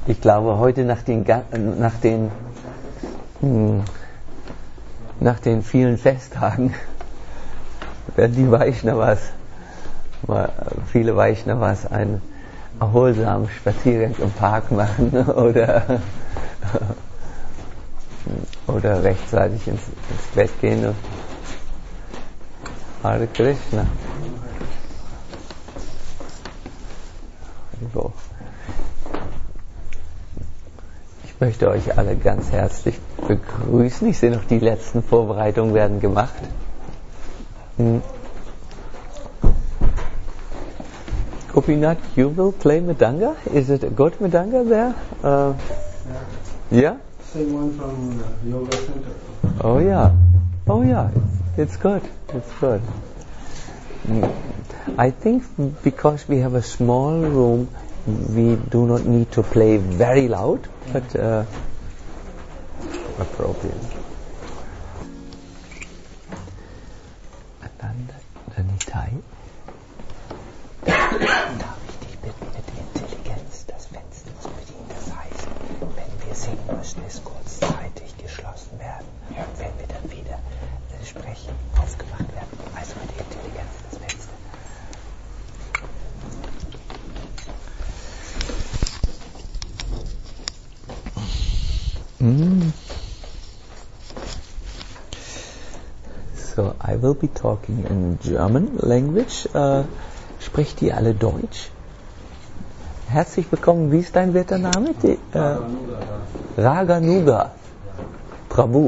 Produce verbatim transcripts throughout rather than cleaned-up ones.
Ich glaube, heute nach den, nach den, nach den vielen Festtagen werden die Vaishnavas, viele Vaishnavas einen erholsamen Spaziergang im Park machen oder, oder rechtzeitig ins, ins Bett gehen. Hare Krishna. Ich möchte euch alle ganz herzlich begrüßen. Ich sehe noch, die letzten Vorbereitungen werden gemacht. Hm. Gopinath, you will play Mridanga? Is it a good Mridanga there? Uh, yeah? Same one from the Yoga Center. Oh yeah. Oh yeah. It's, it's good. It's good. Mm. I think because we have a small room, we do not need to play very loud, but uh, appropriate. Ananda Danitai. Darf ich dich bitten, mit Intelligenz das Fenster zu bedienen? Das heißt, wenn wir singen müssen, es kurzzeitig geschlossen werden. Und wenn wir dann wieder äh, sprechen, aufgemacht werden. Also mit Intelligenz das Fenster. Mm. So, I will be talking in German language. Uh, Sprecht ihr alle Deutsch? Herzlich willkommen. Wie ist dein werter Name? Die, äh, Raganuga. Prabhu.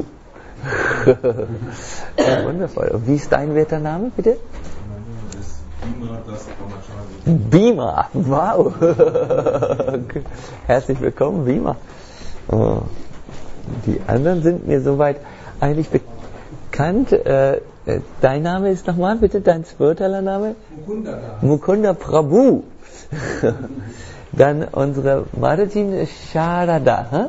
Ja, wundervoll. Und wie ist dein werter Name, bitte? Bima. Wow. Herzlich willkommen, Bima. Oh. Die anderen sind mir soweit eigentlich bekannt. Äh, Dein Name ist nochmal bitte, dein spiritueller Name? Mukunda. Mukunda Prabhu. Dann unsere Mataji Sharada. Huh?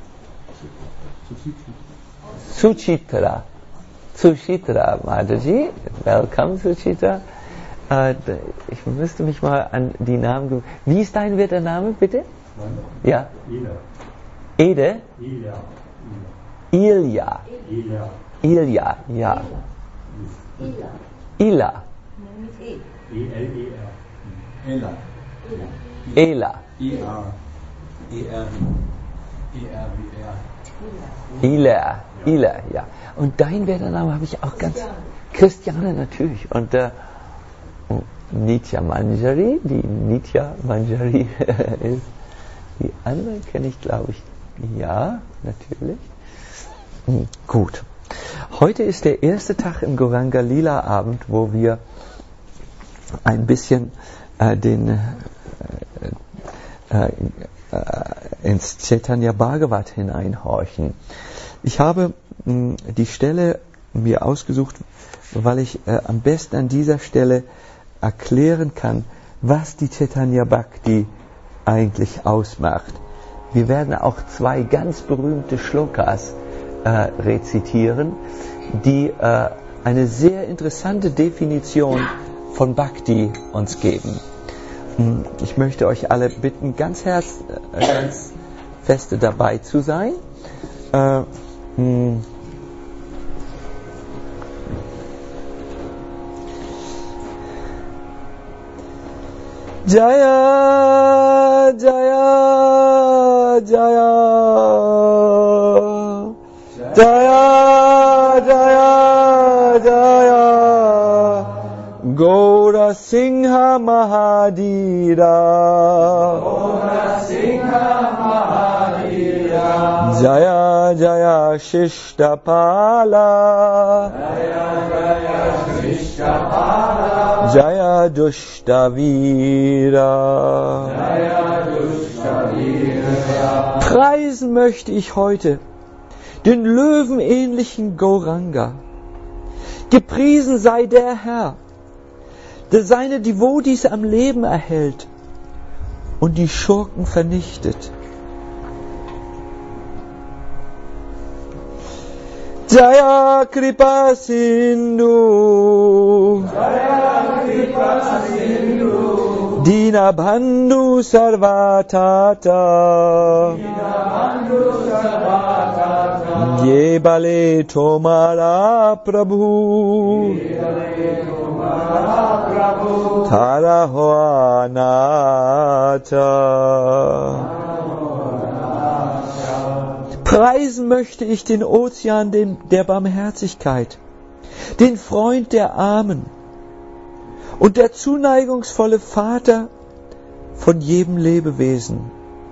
Suchitra. Suchitra Mataji. Welcome Suchitra. Äh, ich müsste mich mal an die Namen gewöhnen. Wie ist dein werter Name bitte? Ja. Ede? Ilya. Ilya. Ilya. Ilya, ja. Ila. Ila. E. E L E R. Ela. Ela. E R. E R. E R wie R. Ila. Ila, ja. Und dein werter Name habe ich auch ganz... Christiane natürlich. Und äh, Nitya Manjari, die Nitya Manjari ist. Die anderen kenne ich, glaube ich, ja, natürlich. Hm, gut. Heute ist der erste Tag im Gauranga Lila Abend, wo wir ein bisschen äh, den, äh, äh, äh, ins Chaitanya Bhagavat hineinhorchen. Ich habe mh, die Stelle mir ausgesucht, weil ich äh, am besten an dieser Stelle erklären kann, was die Chaitanya Bhakti eigentlich ausmacht. Wir werden auch zwei ganz berühmte Shlokas Äh, rezitieren, die äh, eine sehr interessante Definition von Bhakti uns geben. Ich möchte euch alle bitten, ganz, herz, äh, ganz feste dabei zu sein. Äh, Jaya, Jaya, Jaya. Jaya, Jaya, Jaya, Gaura Singha Mahadira, Gaura Singha Mahadira, Jaya, Jaya, Shishtapala, Jaya, Jaya, Shishtapala, Jaya, Dushtabira, Jaya, Dushtabira. Preisen möchte ich heute den löwenähnlichen Gauranga. Gepriesen sei der Herr, der seine Devotis am Leben erhält und die Schurken vernichtet. Jaya Kripa Sindhu, Jaya Kripa Sindhu, Dinabandhu Sarvatata Ye Bale Tomara Prabhu Tara Hoanata. Preisen möchte ich den Ozean der Barmherzigkeit, den Freund der Armen und der zuneigungsvolle Vater von jedem Lebewesen.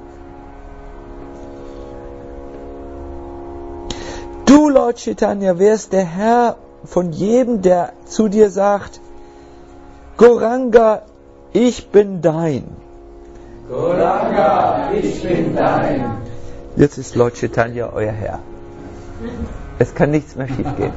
Du, Lord Chaitanya, wärst der Herr von jedem, der zu dir sagt, Gauranga, ich bin dein. Gauranga, ich bin dein. Jetzt ist Lord Chaitanya euer Herr. Es kann nichts mehr schief gehen.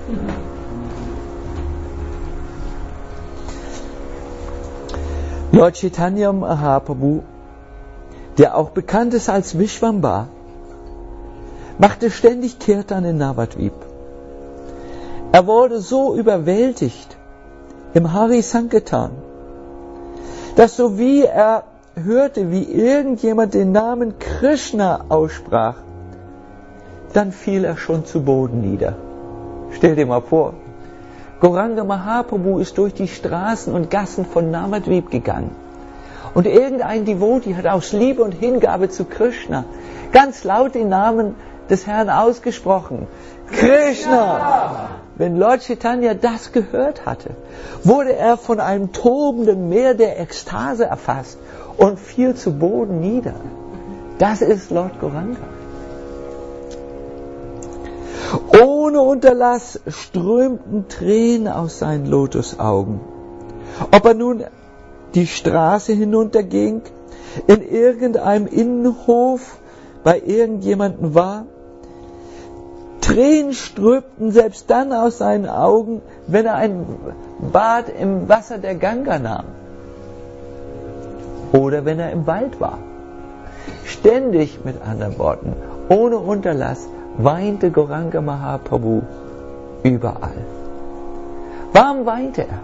Lord Chaitanya Mahaprabhu, der auch bekannt ist als Vishwambar, machte ständig Kirtan in Navadvip. Er wurde so überwältigt im Hari Sankirtan, dass so wie er hörte, wie irgendjemand den Namen Krishna aussprach, dann fiel er schon zu Boden nieder. Stell dir mal vor, Gauranga Mahaprabhu ist durch die Straßen und Gassen von Navadvip gegangen. Und irgendein Devotee hat aus Liebe und Hingabe zu Krishna ganz laut den Namen des Herrn ausgesprochen. Krishna! Wenn Lord Chaitanya das gehört hatte, wurde er von einem tobenden Meer der Ekstase erfasst und fiel zu Boden nieder. Das ist Lord Gauranga. Ohne Unterlass strömten Tränen aus seinen Lotusaugen. Ob er nun die Straße hinunterging, in irgendeinem Innenhof bei irgendjemandem war, Tränen strömten selbst dann aus seinen Augen, wenn er ein Bad im Wasser der Ganga nahm. Oder wenn er im Wald war. Ständig, mit anderen Worten, ohne Unterlass, weinte Gauranga Mahaprabhu überall. Warum weinte er?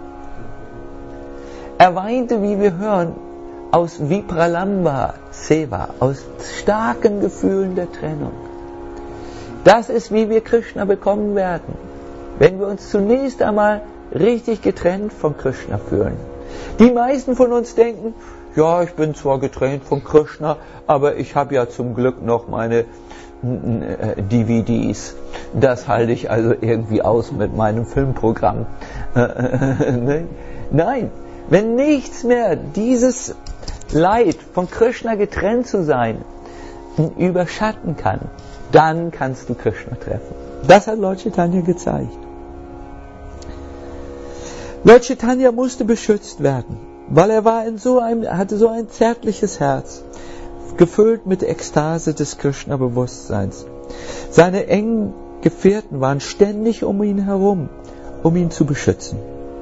Er weinte, wie wir hören, aus Vipralamba Seva, aus starken Gefühlen der Trennung. Das ist, wie wir Krishna bekommen werden, wenn wir uns zunächst einmal richtig getrennt von Krishna fühlen. Die meisten von uns denken, ja, ich bin zwar getrennt von Krishna, aber ich habe ja zum Glück noch meine D V Ds. Das halte ich also irgendwie aus mit meinem Filmprogramm. Nein, wenn nichts mehr dieses Leid, von Krishna getrennt zu sein, überschatten kann, dann kannst du Krishna treffen. Das hat Lord Chaitanya gezeigt. Lord Chaitanya musste beschützt werden, weil er war in so einem, hatte so ein zärtliches Herz, gefüllt mit Ekstase des Krishna-Bewusstseins. Seine engen Gefährten waren ständig um ihn herum, um ihn zu beschützen.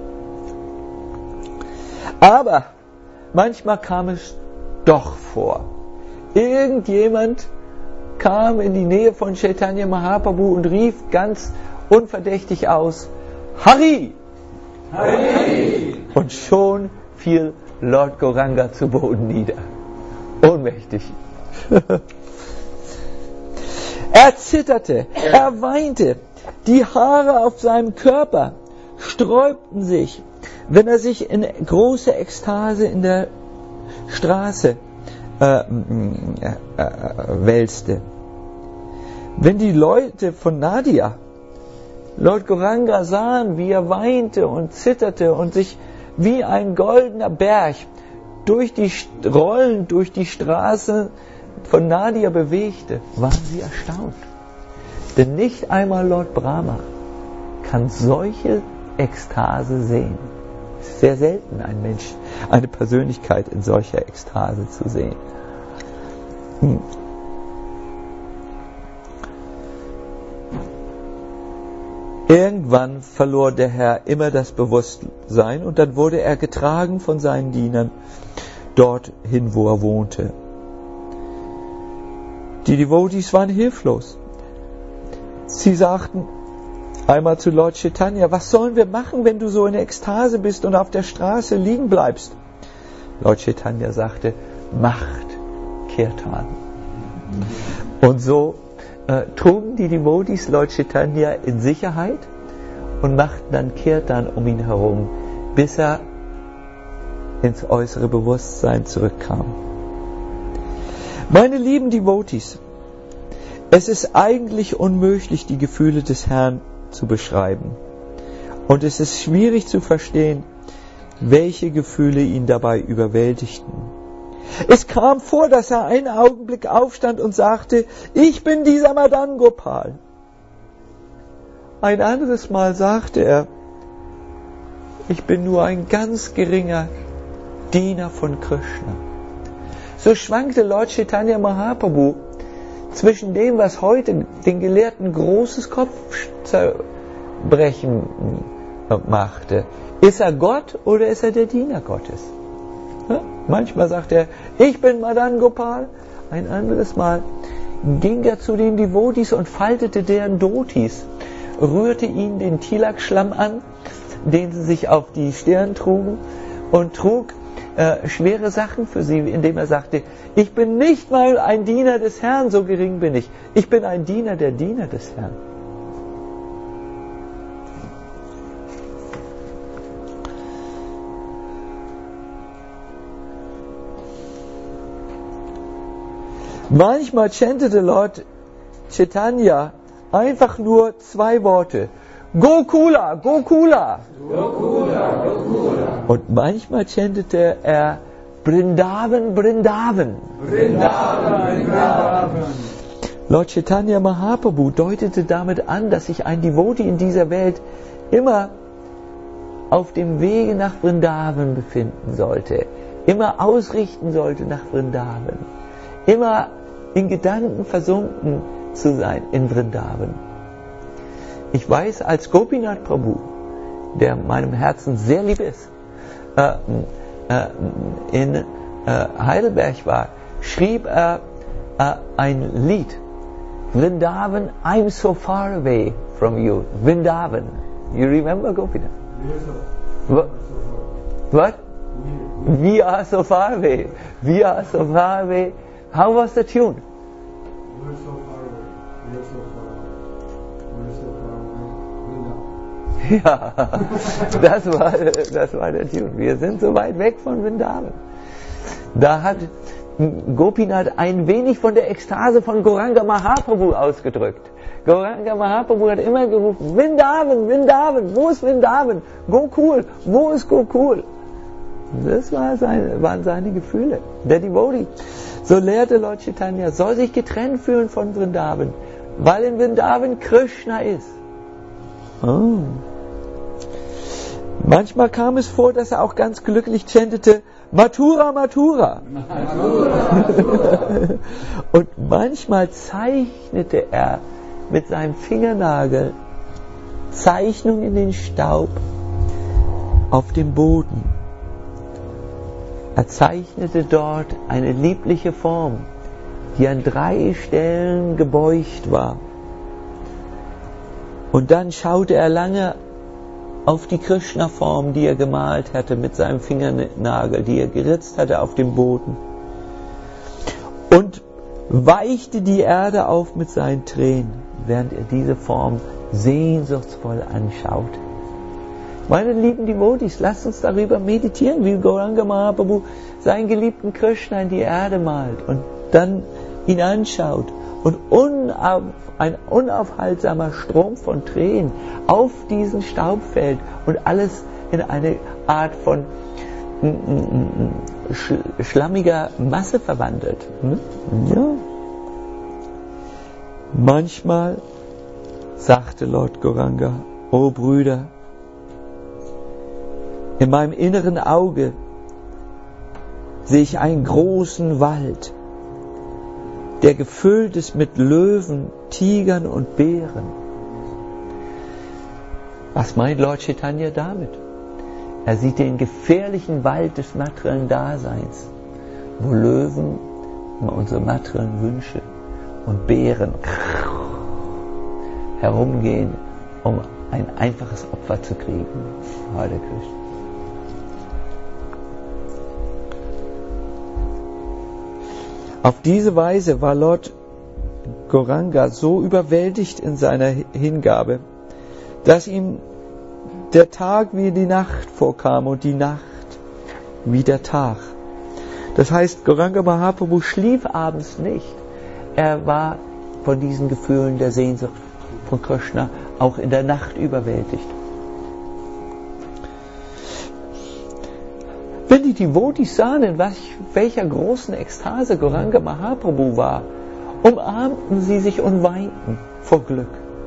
Aber manchmal kam es doch vor. Irgendjemand kam in die Nähe von Chaitanya Mahaprabhu und rief ganz unverdächtig aus, Hari! Hari! Und schon fiel Lord Gauranga zu Boden nieder. Ohnmächtig. Er zitterte, er weinte, die Haare auf seinem Körper sträubten sich, wenn er sich in große Ekstase in der Straße äh, äh, äh, wälzte. Wenn die Leute von Nadia Lord Gauranga sahen, wie er weinte und zitterte und sich wie ein goldener Berg durch die Rollen durch die Straße von Nadia bewegte, waren sie erstaunt. Denn nicht einmal Lord Brahma kann solche Ekstase sehen. Es ist sehr selten, ein Mensch, eine Persönlichkeit in solcher Ekstase zu sehen. Hm. Irgendwann verlor der Herr immer das Bewusstsein und dann wurde er getragen von seinen Dienern dorthin, wo er wohnte. Die Devotees waren hilflos. Sie sagten einmal zu Lord Chaitanya, was sollen wir machen, wenn du so in Ekstase bist und auf der Straße liegen bleibst? Lord Chaitanya sagte, macht Kirtan. Und so äh, trugen die Devotees Lord Chaitanya in Sicherheit und machten dann Kirtan um ihn herum, bis er ins äußere Bewusstsein zurückkam. Meine lieben Devotees, es ist eigentlich unmöglich, die Gefühle des Herrn zu beschreiben. Und es ist schwierig zu verstehen, welche Gefühle ihn dabei überwältigten. Es kam vor, dass er einen Augenblick aufstand und sagte, ich bin dieser Madan Gopal. Ein anderes Mal sagte er, ich bin nur ein ganz geringer Diener von Krishna. So schwankte Lord Chaitanya Mahaprabhu zwischen dem, was heute den Gelehrten großes Kopfzerbrechen machte. Ist er Gott oder ist er der Diener Gottes? Ja? Manchmal sagt er, ich bin Madan Gopal. Ein anderes Mal ging er zu den Devotees und faltete deren Dhotis, rührte ihnen den Tilak-Schlamm an, den sie sich auf die Stirn trugen, und trug äh, schwere Sachen für sie, indem er sagte, ich bin nicht mal ein Diener des Herrn, so gering bin ich. Ich bin ein Diener der Diener des Herrn. Manchmal chantete Lord Chaitanya einfach nur zwei Worte. Gokula, Gokula. Gokula, Gokula. Und manchmal chantete er Vrindavan, Vrindavan. Vrindavan, Vrindavan. Lord Chaitanya Mahaprabhu deutete damit an, dass sich ein Devotee in dieser Welt immer auf dem Wege nach Vrindavan befinden sollte, immer ausrichten sollte nach Vrindavan, immer in Gedanken versunken zu sein in Vrindavan. Ich weiß, als Gopinath Prabhu, der meinem Herzen sehr lieb ist, äh, äh, in äh, Heidelberg war, schrieb er äh, ein Lied. Vrindavan, I'm so far away from you. Vrindavan. You remember Gopinath? Yes, sir. What? What? We are so far away. We are so far away. How was the tune? We're so far away. We're so far away. We're so far away. Vrindavan. Ja, das war, das war der Tune. Wir sind so weit weg von Vrindavan. Da hat Gopinath ein wenig von der Ekstase von Gauranga Mahaprabhu ausgedrückt. Gauranga Mahaprabhu hat immer gerufen, Vrindavan, Vrindavan, wo ist Vrindavan? Gokul, wo ist Gokul? Das war seine, waren seine Gefühle. Der Devotee, so lehrte Lord Chaitanya, soll sich getrennt fühlen von Vrindavan, weil in Vrindavan Krishna ist. Oh. Manchmal kam es vor, dass er auch ganz glücklich chantete, Mathura, Mathura. Und manchmal zeichnete er mit seinem Fingernagel Zeichnungen in den Staub auf dem Boden. Er zeichnete dort eine liebliche Form, die an drei Stellen gebeugt war. Und dann schaute er lange auf die Krishna-Form, die er gemalt hatte mit seinem Fingernagel, die er geritzt hatte auf dem Boden. Und weichte die Erde auf mit seinen Tränen, während er diese Form sehnsuchtsvoll anschaut. Meine lieben Devotees, lasst uns darüber meditieren, wie Gauranga Mahaprabhu seinen geliebten Krishna in die Erde malt und dann ihn anschaut und unauf, ein unaufhaltsamer Strom von Tränen auf diesen Staub fällt und alles in eine Art von sch schlammiger Masse verwandelt. Ja. Manchmal sagte Lord Gauranga, o Brüder, in meinem inneren Auge sehe ich einen großen Wald, der gefüllt ist mit Löwen, Tigern und Bären. Was meint Lord Chaitanya damit? Er sieht den gefährlichen Wald des materiellen Daseins, wo Löwen unsere materiellen Wünsche und Bären herumgehen, um ein einfaches Opfer zu kriegen. Hare Krishna. Auf diese Weise war Lord Gauranga so überwältigt in seiner Hingabe, dass ihm der Tag wie die Nacht vorkam und die Nacht wie der Tag. Das heißt, Gauranga Mahaprabhu schlief abends nicht. Er war von diesen Gefühlen der Sehnsucht von Krishna auch in der Nacht überwältigt. Wenn die Devotis sahen, in welcher großen Ekstase Gauranga Mahaprabhu war, umarmten sie sich und weinten vor Glück.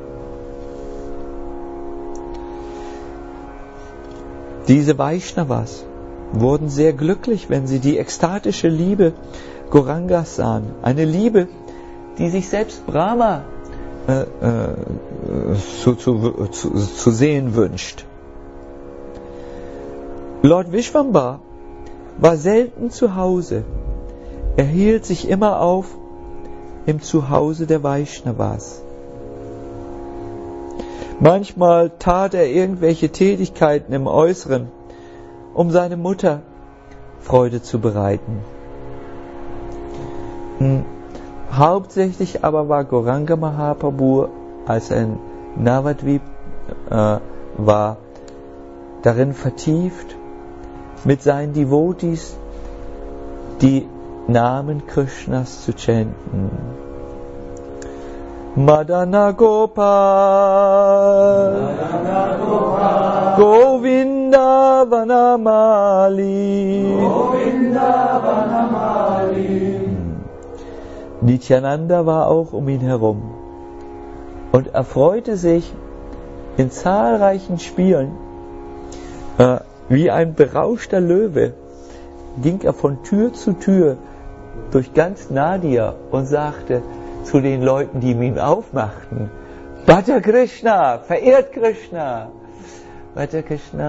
Diese Vaishnavas wurden sehr glücklich, wenn sie die ekstatische Liebe Gaurangas sahen. Eine Liebe, die sich selbst Brahma äh, äh, zu, zu, zu, zu sehen wünscht. Lord Vishvambhar war selten zu Hause. Er hielt sich immer auf im Zuhause der Vaishnavas. Manchmal tat er irgendwelche Tätigkeiten im Äußeren, um seine Mutter Freude zu bereiten. Hm. Hauptsächlich aber war Gauranga Mahaprabhu, als er in Navadvip äh, war, darin vertieft, mit seinen Devotis die Namen Krishnas zu chanten. Madana Gopal, Madana Gopal, Govinda Vanamali, Govinda Vanamali. Nityananda war auch um ihn herum und erfreute sich in zahlreichen Spielen. Äh, wie ein berauschter Löwe ging er von Tür zu Tür durch ganz Nadia und sagte zu den Leuten, die ihm aufmachten: Bhaja Krishna, verehrt Krishna. Bhaja Krishna,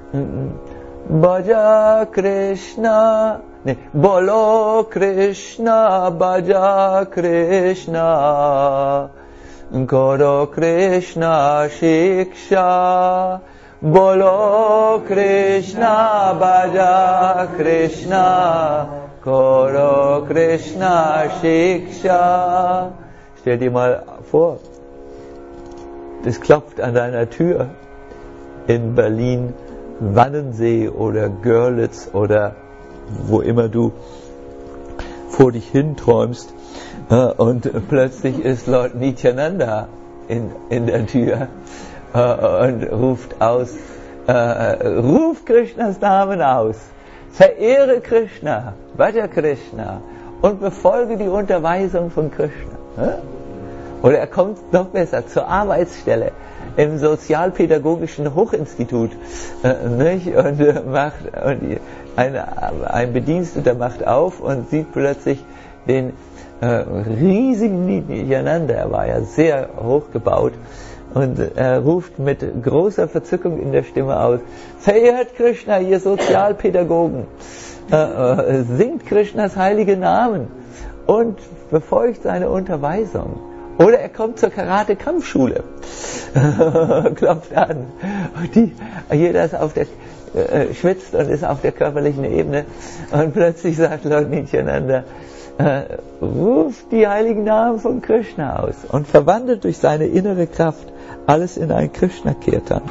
Bhaja Krishna, ne, Bolo Krishna, Bhaja Krishna, Koro Krishna Shiksha, Bolo Krishna, Bhaja Krishna, Koro Krishna Shiksha. Stell dir mal vor, das klopft an deiner Tür in Berlin, Wannsee oder Görlitz oder wo immer du vor dich hinträumst, und plötzlich ist Lord Nityananda in, in der Tür und ruft aus, äh, ruf Krishnas Namen aus, verehre Krishna, Bhaja Krishna und befolge die Unterweisung von Krishna. Oder er kommt noch besser zur Arbeitsstelle im Sozialpädagogischen Hochinstitut, äh, nicht? Und äh, macht und ein, ein Bediensteter macht auf und sieht plötzlich den äh, riesigen Nityananda. Er war ja sehr hoch gebaut. Und er ruft mit großer Verzückung in der Stimme aus: Verehrt Krishna, ihr Sozialpädagogen, äh, äh, singt Krishnas heilige Namen und befolgt seine Unterweisung. Oder er kommt zur Karate-Kampfschule, klopft an. Und die, jeder ist auf der, äh, schwitzt und ist auf der körperlichen Ebene. Und plötzlich sagt Lord Nityananda: äh, ruft die heiligen Namen von Krishna aus und verwandelt durch seine innere Kraft alles in ein Krishna-Kirtan.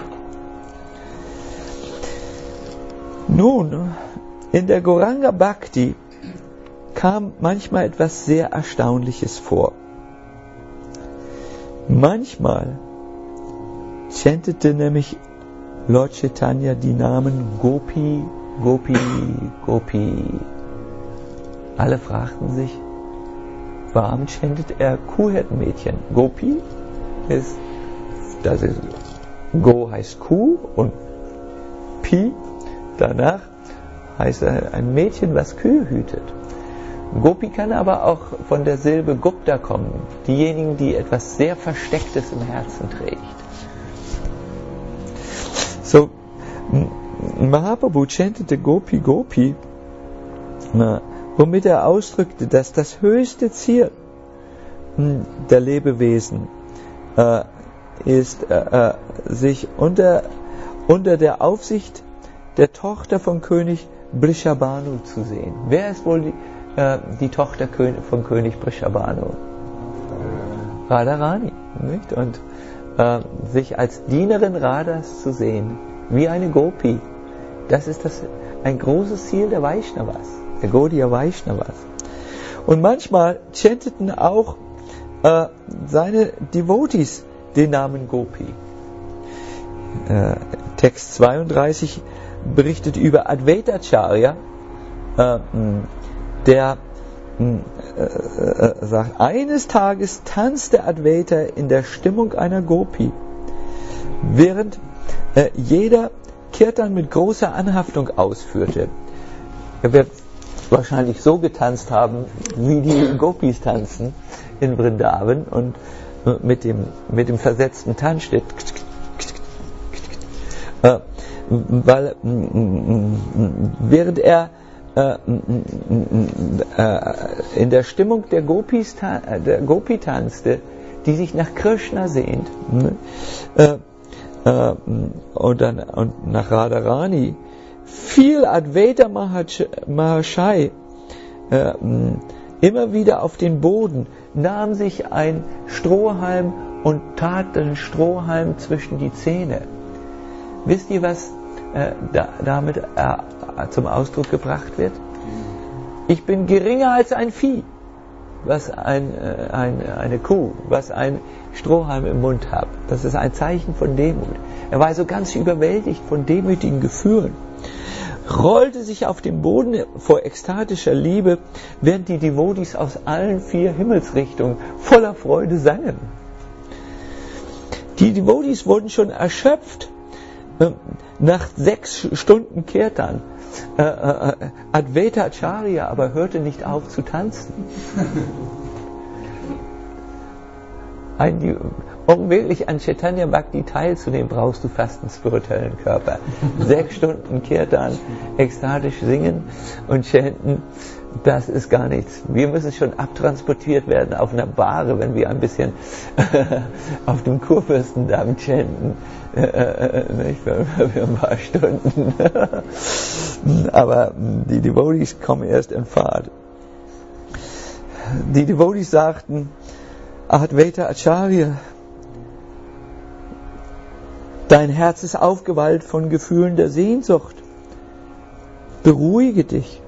Nun, in der Gauranga Bhakti kam manchmal etwas sehr Erstaunliches vor. Manchmal chantete nämlich Lord Chaitanya die Namen Gopi, Gopi, Gopi. Alle fragten sich, warum chantet er Kuhhirtenmädchen? Gopi ist, das ist, Go heißt Kuh und Pi, danach heißt ein Mädchen, was Kühe hütet. Gopi kann aber auch von der Silbe Gupta kommen, diejenigen, die etwas sehr Verstecktes im Herzen trägt. So, Mahaprabhu chantete Gopi Gopi, womit er ausdrückte, dass das höchste Ziel der Lebewesen äh, ist, äh, sich unter, unter der Aufsicht der Tochter von König Brishabhanu zu sehen. Wer ist wohl die, äh, die Tochter von König Brishabhanu, Radharani, nicht? Und äh, sich als Dienerin Radhas zu sehen, wie eine Gopi, das ist das, ein großes Ziel der Vaishnavas, der Gaudiya Vaishnavas. Und manchmal chanteten auch äh, seine Devotees den Namen Gopi. Äh, Text zweiunddreißig berichtet über Advaitacharya, äh, der äh, äh, sagt, eines Tages tanzte Advaita in der Stimmung einer Gopi, während äh, jeder Kirtan mit großer Anhaftung ausführte. Er wird wahrscheinlich so getanzt haben, wie die Gopis tanzen in Vrindavan und mit dem, mit dem versetzten Tanzschritt, äh, weil während er äh, äh, in der Stimmung der Gopis, der Gopi tanzte, die sich nach Krishna sehnt, äh, äh, und dann und nach Radharani, fiel Advaita Mahashai äh, immer wieder auf den Boden, nahm sich ein Strohhalm und tat den Strohhalm zwischen die Zähne. Wisst ihr, was äh, da, damit äh, zum Ausdruck gebracht wird? Ich bin geringer als ein Vieh, was ein, äh, ein, eine Kuh, was ein Strohhalm im Mund hat. Das ist ein Zeichen von Demut. Er war so ganz überwältigt von demütigen Gefühlen, rollte sich auf dem Boden vor ekstatischer Liebe, während die Devotees aus allen vier Himmelsrichtungen voller Freude sangen. Die Devotees wurden schon erschöpft äh, nach sechs Stunden Kirtan. Äh, äh, Advaitacharya aber hörte nicht auf zu tanzen. Ein, um wirklich an Chaitanya Bhakti teilzunehmen, brauchst du fast einen spirituellen Körper. Sechs Stunden Kirtan, ekstatisch singen und chanten, das ist gar nichts. Wir müssen schon abtransportiert werden auf einer Bahre, wenn wir ein bisschen auf dem Kurfürstendamm chanten, nicht, für, für ein paar Stunden. Aber die Devotees kommen erst in Fahrt. Die Devotees sagten, Advaitacharya, dein Herz ist aufgewallt von Gefühlen der Sehnsucht. Beruhige dich.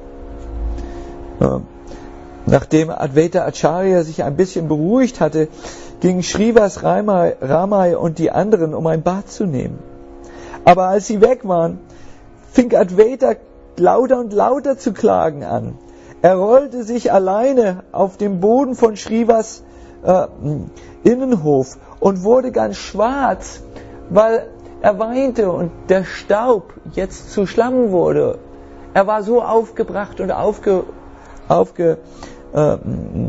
Ja. Nachdem Advaitacharya sich ein bisschen beruhigt hatte, gingen Srivas, Ramai, Ramai und die anderen, um ein Bad zu nehmen. Aber als sie weg waren, fing Advaita lauter und lauter zu klagen an. Er rollte sich alleine auf dem Boden von Srivas äh, Innenhof und wurde ganz schwarz, weil er weinte und der Staub jetzt zu Schlamm wurde. Er war so aufgebracht und aufge, aufge, äh,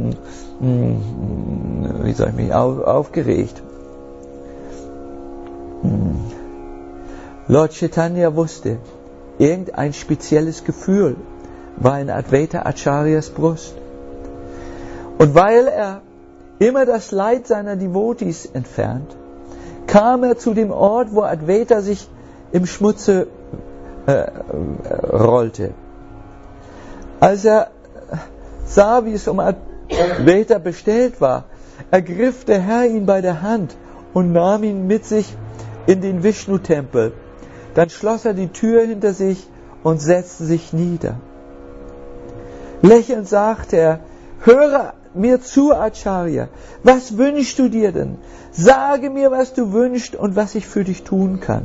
wie soll ich mich, auf, aufgeregt. Lord Chaitanya wusste, irgendein spezielles Gefühl war in Advaitacharyas Brust. Und weil er immer das Leid seiner Devotees entfernt, kam er zu dem Ort, wo Advaita sich im Schmutze äh, rollte. Als er sah, wie es um Advaita bestellt war, ergriff der Herr ihn bei der Hand und nahm ihn mit sich in den Vishnu-Tempel. Dann schloss er die Tür hinter sich und setzte sich nieder. Lächelnd sagte er, höre mir zu, Acharya, was wünschst du dir denn? Sage mir, was du wünschst und was ich für dich tun kann.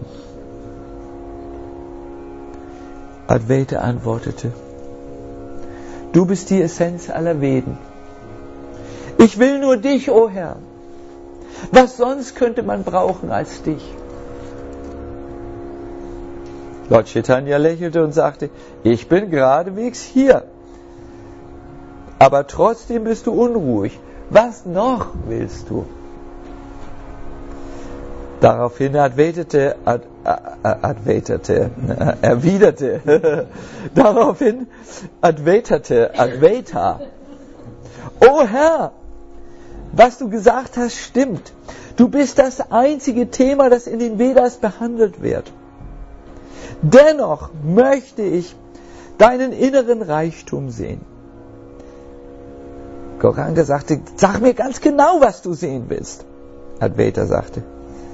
Advaita antwortete, du bist die Essenz aller Veden. Ich will nur dich, o Herr. Was sonst könnte man brauchen als dich? Lord Chaitanya lächelte und sagte, ich bin geradewegs hier. Aber trotzdem bist du unruhig. Was noch willst du? Daraufhin advaitete, ad, advaitete, erwiderte, daraufhin advaitete, Advaita, O Herr, was du gesagt hast, stimmt. Du bist das einzige Thema, das in den Vedas behandelt wird. Dennoch möchte ich deinen inneren Reichtum sehen. Gauranga sagte, sag mir ganz genau, was du sehen willst. Advaita sagte,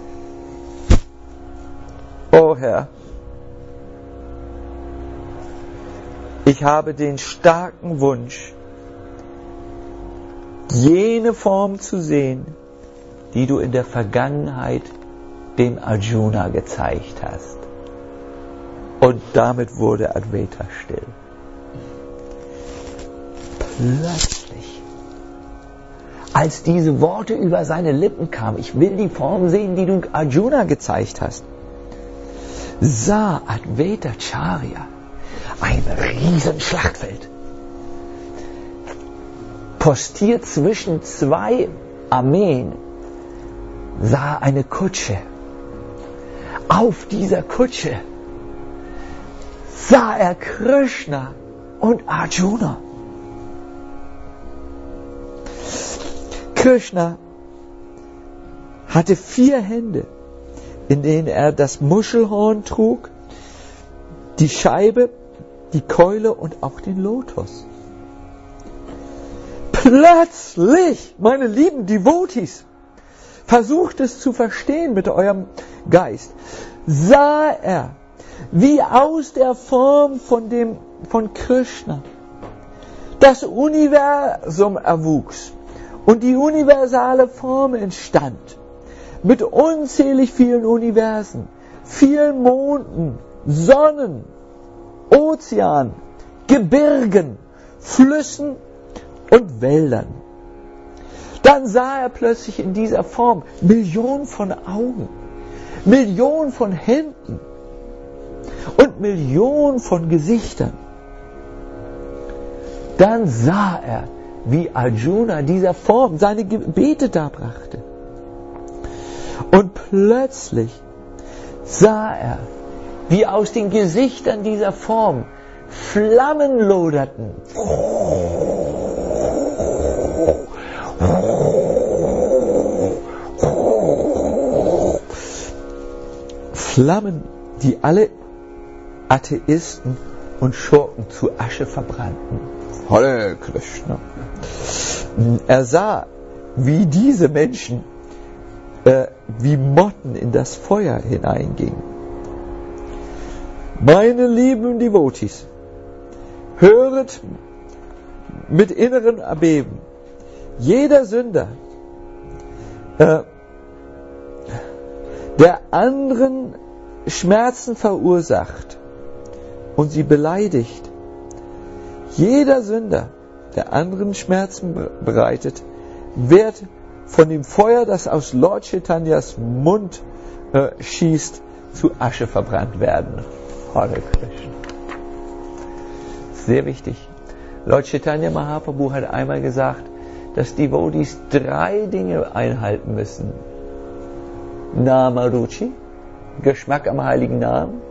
oh Herr, ich habe den starken Wunsch, jene Form zu sehen, die du in der Vergangenheit dem Arjuna gezeigt hast. Und damit wurde Advaita still. Plötzlich, als diese Worte über seine Lippen kamen, ich will die Form sehen, die du Arjuna gezeigt hast, sah Advaita Charya ein riesen Schlachtfeld, postiert zwischen zwei Armeen, sah eine Kutsche. Auf dieser Kutsche sah er Krishna und Arjuna. Krishna hatte vier Hände, in denen er das Muschelhorn trug, die Scheibe, die Keule und auch den Lotus. Plötzlich, meine lieben Devotees, versucht es zu verstehen mit eurem Geist, sah er, wie aus der Form von, dem, von Krishna das Universum erwuchs und die universale Form entstand, mit unzählig vielen Universen, vielen Monden, Sonnen, Ozeanen, Gebirgen, Flüssen und Wäldern. Dann sah er plötzlich in dieser Form Millionen von Augen, Millionen von Händen und Millionen von Gesichtern. Dann sah er, wie Arjuna dieser Form seine Gebete darbrachte. Und plötzlich sah er, wie aus den Gesichtern dieser Form Flammen loderten. Flammen, die alle Atheisten und Schurken zu Asche verbrannten. Hare Krishna. Er sah, wie diese Menschen äh, wie Motten in das Feuer hineingingen. Meine lieben Devotees, höret mit inneren Erbeben. Jeder Sünder, äh, der anderen Schmerzen verursacht und sie beleidigt, jeder Sünder, der anderen Schmerzen bereitet, wird von dem Feuer, das aus Lord Chaitanyas Mund äh, schießt, zu Asche verbrannt werden. Hare Krishna. Sehr wichtig. Lord Chaitanya Mahaprabhu hat einmal gesagt, dass Devotees drei Dinge einhalten müssen. Nama Ruchi, Geschmack am heiligen Namen,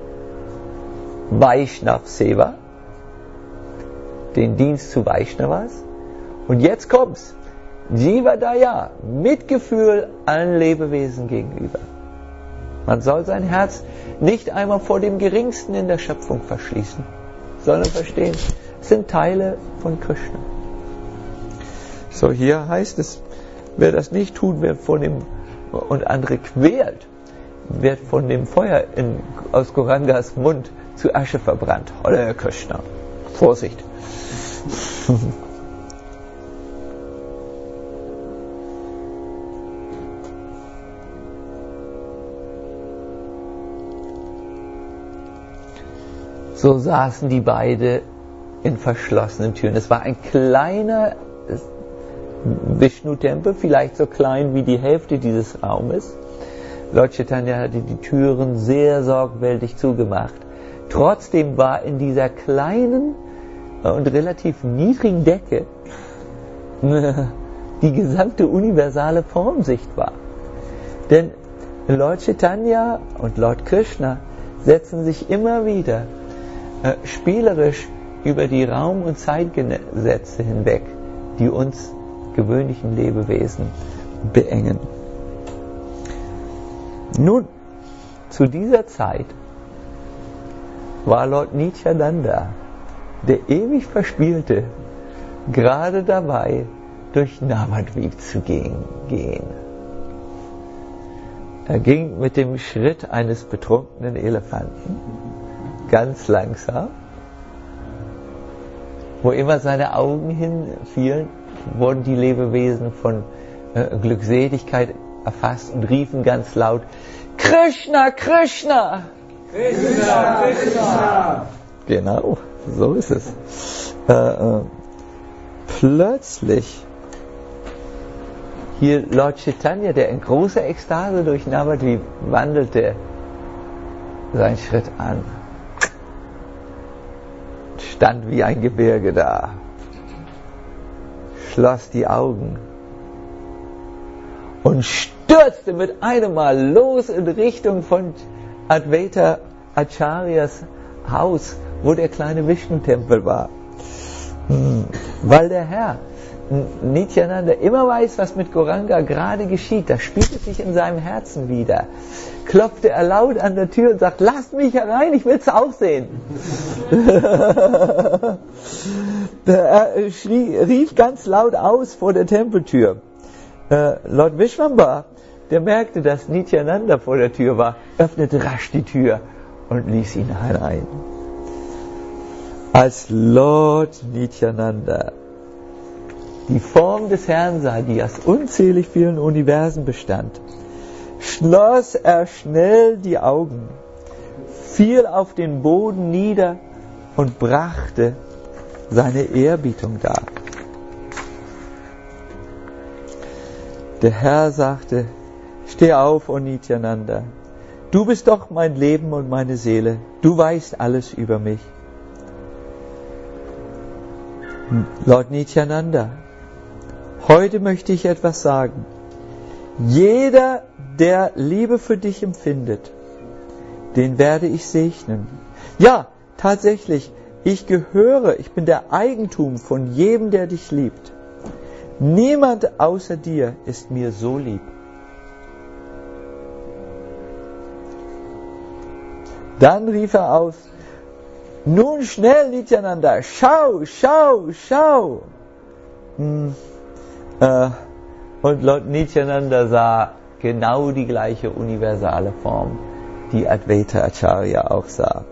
Vaishnav Seva, den Dienst zu Vaishnavas, und jetzt kommt's, Jiva Daya, Mitgefühl allen Lebewesen gegenüber. Man soll sein Herz nicht einmal vor dem Geringsten in der Schöpfung verschließen, sondern verstehen, es sind Teile von Krishna. So, hier heißt es, wer das nicht tut, wird von dem und andere quält, wird von dem Feuer in, aus Gaurangas Mund zu Asche verbrannt. Hare Krishna. Vorsicht. So saßen die beide in verschlossenen Türen. Es war ein kleiner Vishnu-Tempel, vielleicht so klein wie die Hälfte dieses Raumes. Lord Chaitanya hatte die Türen sehr sorgfältig zugemacht. Trotzdem war in dieser kleinen und relativ niedrigen Decke die gesamte universale Form sichtbar. Denn Lord Chaitanya und Lord Krishna setzen sich immer wieder äh, spielerisch über die Raum- und Zeitgesetze hinweg, die uns gewöhnlichen Lebewesen beengen. Nun, zu dieser Zeit war Lord Nityananda, der ewig Verspielte, gerade dabei, durch Navadvip zu gehen. Er ging mit dem Schritt eines betrunkenen Elefanten, ganz langsam. Wo immer seine Augen hinfielen, wurden die Lebewesen von äh, Glückseligkeit erfasst und riefen ganz laut: Krishna, Krishna! Krishna, Krishna! Genau, so ist es. Äh, äh, plötzlich, hier Lord Chaitanya, der in großer Ekstase durch Navadvip wandelte, seinen Schritt an, stand wie ein Gebirge da, schloss die Augen und stürzte mit einem Mal los in Richtung von Advaita Acharyas Haus, wo der kleine Vishnu-Tempel war. Hm. Weil der Herr Nityananda immer weiß, was mit Gauranga gerade geschieht, das spielt es sich in seinem Herzen wieder, klopfte er laut an der Tür und sagt: Lasst mich herein, ich will es auch sehen. Er schrie, rief ganz laut aus vor der Tempeltür. Äh, Lord Vishwambar, der merkte, dass Nityananda vor der Tür war, öffnete rasch die Tür und ließ ihn herein. Als Lord Nityananda die Form des Herrn sah, die aus unzählig vielen Universen bestand, schloss er schnell die Augen, fiel auf den Boden nieder und brachte seine Ehrerbietung dar. Der Herr sagte: Steh auf, O Nityananda, du bist doch mein Leben und meine Seele, du weißt alles über mich. Lord Nityananda, heute möchte ich etwas sagen. Jeder, der Liebe für dich empfindet, den werde ich segnen. Ja, tatsächlich, ich gehöre, ich bin der Eigentum von jedem, der dich liebt. Niemand außer dir ist mir so lieb. Dann rief er aus: Nun schnell, Nityananda, schau, schau, schau. Hm. Äh, und Lord Nityananda sah genau die gleiche universale Form, die Advaita Acharya auch sah.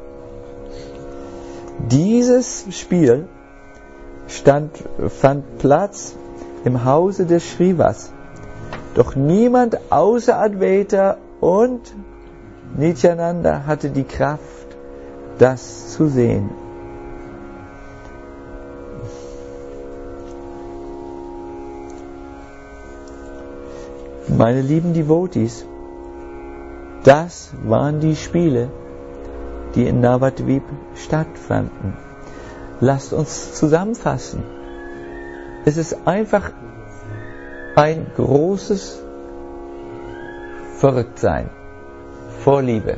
Dieses Spiel stand, fand Platz im Hause des Shrivas. Doch niemand außer Advaita und Nityananda hatte die Kraft, das zu sehen. Meine lieben Devotees, das waren die Spiele, die in Navadvip stattfanden. Lasst uns zusammenfassen. Es ist einfach ein großes Verrücktsein vor Liebe.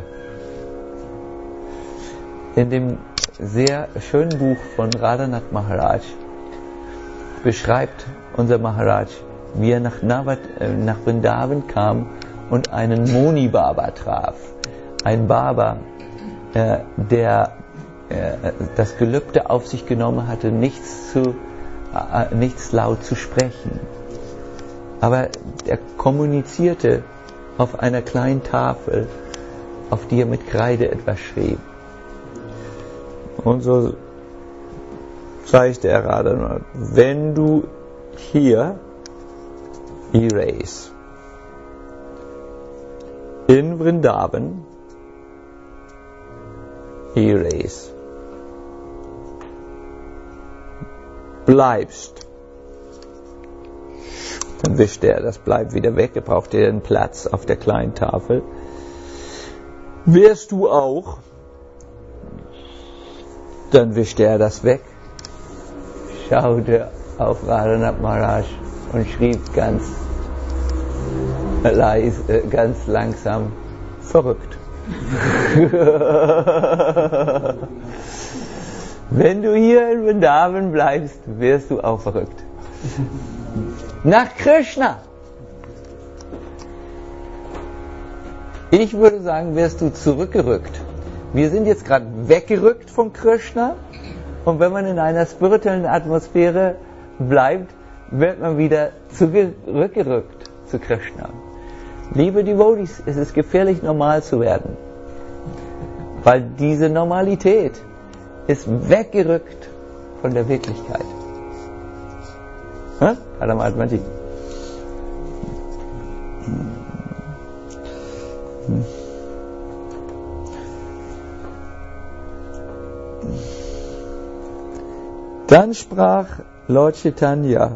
In dem sehr schönen Buch von Radhanath Maharaj beschreibt unser Maharaj, wie er nach, Navad, äh, nach Vrindavan kam und einen Moni Baba traf. Ein Baba, äh, der äh, das Gelübde auf sich genommen hatte, nichts, zu, äh, nichts laut zu sprechen. Aber er kommunizierte auf einer kleinen Tafel, auf die er mit Kreide etwas schrieb. Und so zeigte er Radhanath: Wenn du hier erase in Vrindavan, erase bleibst, dann wischte er, das bleibt wieder weg, er brauchte den Platz auf der kleinen Tafel. Wirst du auch, dann wischte er das weg, schaute auf Radhanath Maharaj und schrieb ganz leise, ganz langsam: verrückt. Wenn du hier in Vrindavan bleibst, wirst du auch verrückt. Nach Krishna. Ich würde sagen, wirst du zurückgerückt. Wir sind jetzt gerade weggerückt von Krishna, und wenn man in einer spirituellen Atmosphäre bleibt, wird man wieder zurückgerückt zu Krishna. Liebe Devotees, es ist gefährlich, normal zu werden. Weil diese Normalität ist weggerückt von der Wirklichkeit. Hm? Dann sprach Lord Chaitanya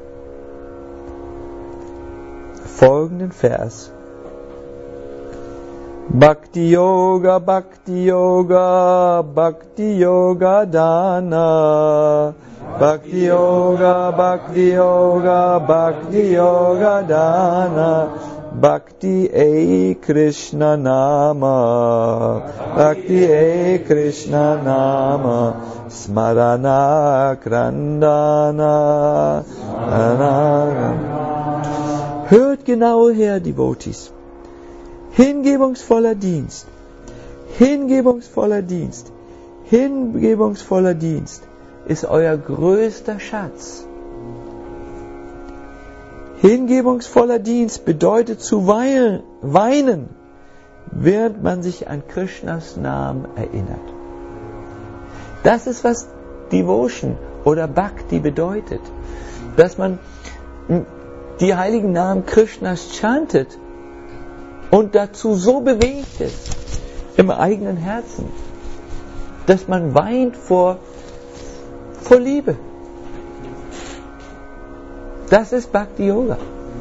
folgenden Vers: Bhakti Yoga, Bhakti Yoga, Bhakti Yoga Dana, Bhakti Yoga, Bhakti Yoga, Bhakti Yoga Dana, Bhakti E Krishna Nama, Bhakti E Krishna Nama, Smarana Krandana. Hört genau her, Devotees. Hingebungsvoller Dienst, hingebungsvoller Dienst, hingebungsvoller Dienst ist euer größter Schatz. Hingebungsvoller Dienst bedeutet zu weinen, während man sich an Krishnas Namen erinnert. Das ist, was Devotion oder Bhakti bedeutet. Dass man die heiligen Namen Krishnas chantet und dazu so bewegt ist im eigenen Herzen, dass man weint vor, vor Liebe. Das ist Bhakti Yoga.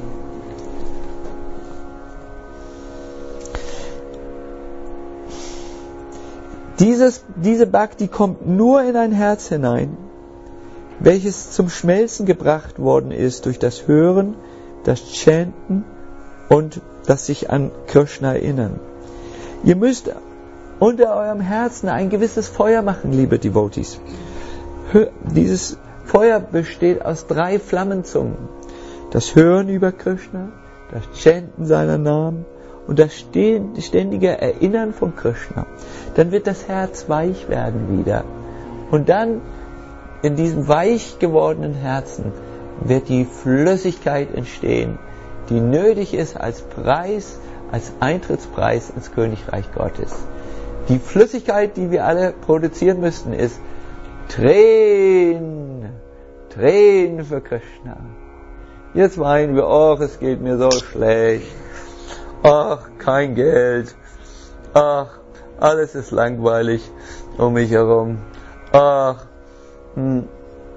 Dieses, diese Bhakti kommt nur in ein Herz hinein, welches zum Schmelzen gebracht worden ist durch das Hören, das Chanten und das sich an Krishna erinnern. Ihr müsst unter eurem Herzen ein gewisses Feuer machen, liebe Devotees. Dieses Feuer besteht aus drei Flammenzungen. Das Hören über Krishna, das Chanten seiner Namen und das ständige Erinnern von Krishna. Dann wird das Herz weich werden wieder. Und dann in diesem weich gewordenen Herzen wird die Flüssigkeit entstehen, die nötig ist als Preis, als Eintrittspreis ins Königreich Gottes. Die Flüssigkeit, die wir alle produzieren müssten, ist Tränen, Tränen für Krishna. Jetzt weinen wir, ach, es geht mir so schlecht, ach, kein Geld, ach, alles ist langweilig um mich herum, ach, hm,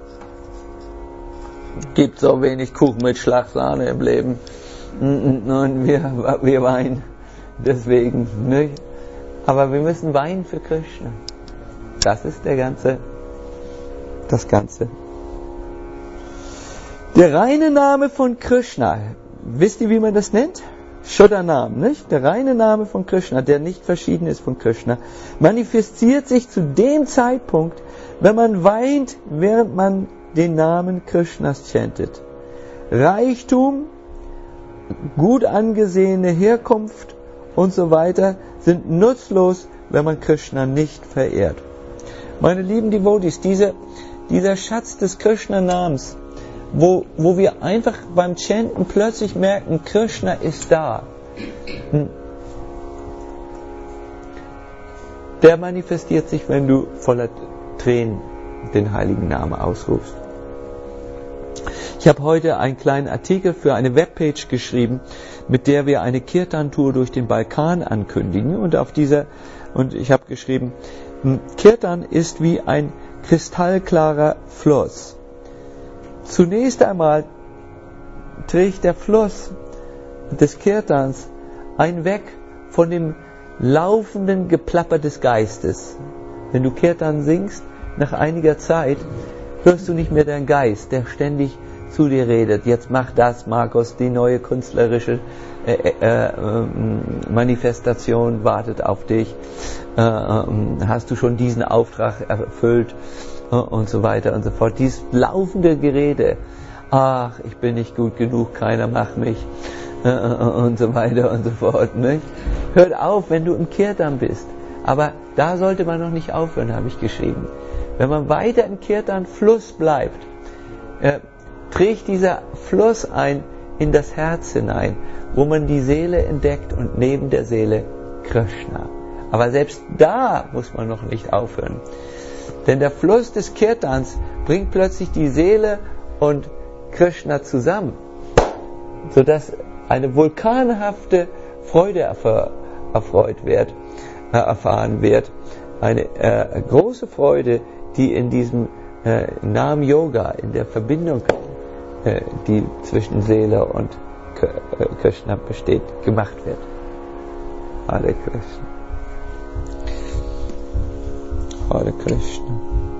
gibt so wenig Kuchen mit Schlagsahne im Leben. Und wir, wir weinen deswegen. Nicht? Aber wir müssen weinen für Krishna. Das ist der ganze, das Ganze. Der reine Name von Krishna, wisst ihr, wie man das nennt? Shuddhanam, nicht? Der reine Name von Krishna, der nicht verschieden ist von Krishna, manifestiert sich zu dem Zeitpunkt, wenn man weint, während man den Namen Krishnas chantet. Reichtum, gut angesehene Herkunft und so weiter sind nutzlos, wenn man Krishna nicht verehrt. Meine lieben Devotees, diese, dieser Schatz des Krishna-Namens, wo, wo wir einfach beim Chanten plötzlich merken, Krishna ist da, der manifestiert sich, wenn du voller Tränen den heiligen Namen ausrufst. Ich habe heute einen kleinen Artikel für eine Webpage geschrieben, mit der wir eine Kirtan-Tour durch den Balkan ankündigen. Und auf dieser, und ich habe geschrieben, Kirtan ist wie ein kristallklarer Fluss. Zunächst einmal trägt der Fluss des Kirtans einen weg von dem laufenden Geplapper des Geistes. Wenn du Kirtan singst, nach einiger Zeit hörst du nicht mehr deinen Geist, der ständig zu dir redet. Jetzt mach das, Markus, die neue künstlerische äh, äh, äh, Manifestation wartet auf dich. Äh, äh, hast du schon diesen Auftrag erfüllt? Äh, und so weiter und so fort. Dieses laufende Gerede. Ach, ich bin nicht gut genug, keiner macht mich. Äh, äh, und so weiter und so fort. Nicht? Hört auf, wenn du im Kirtan bist. Aber da sollte man noch nicht aufhören, habe ich geschrieben. Wenn man weiter im Kirtan-Fluss bleibt, äh, trägt dieser Fluss ein in das Herz hinein, wo man die Seele entdeckt und neben der Seele Krishna. Aber selbst da muss man noch nicht aufhören. Denn der Fluss des Kirtans bringt plötzlich die Seele und Krishna zusammen, sodass eine vulkanhafte Freude erf- erfreut wird, äh, erfahren wird. Eine äh, große Freude, die in diesem äh, Nam Yoga, in der Verbindung, äh, die zwischen Seele und K- äh, Krishna besteht, gemacht wird. Hare Krishna. Hare Krishna.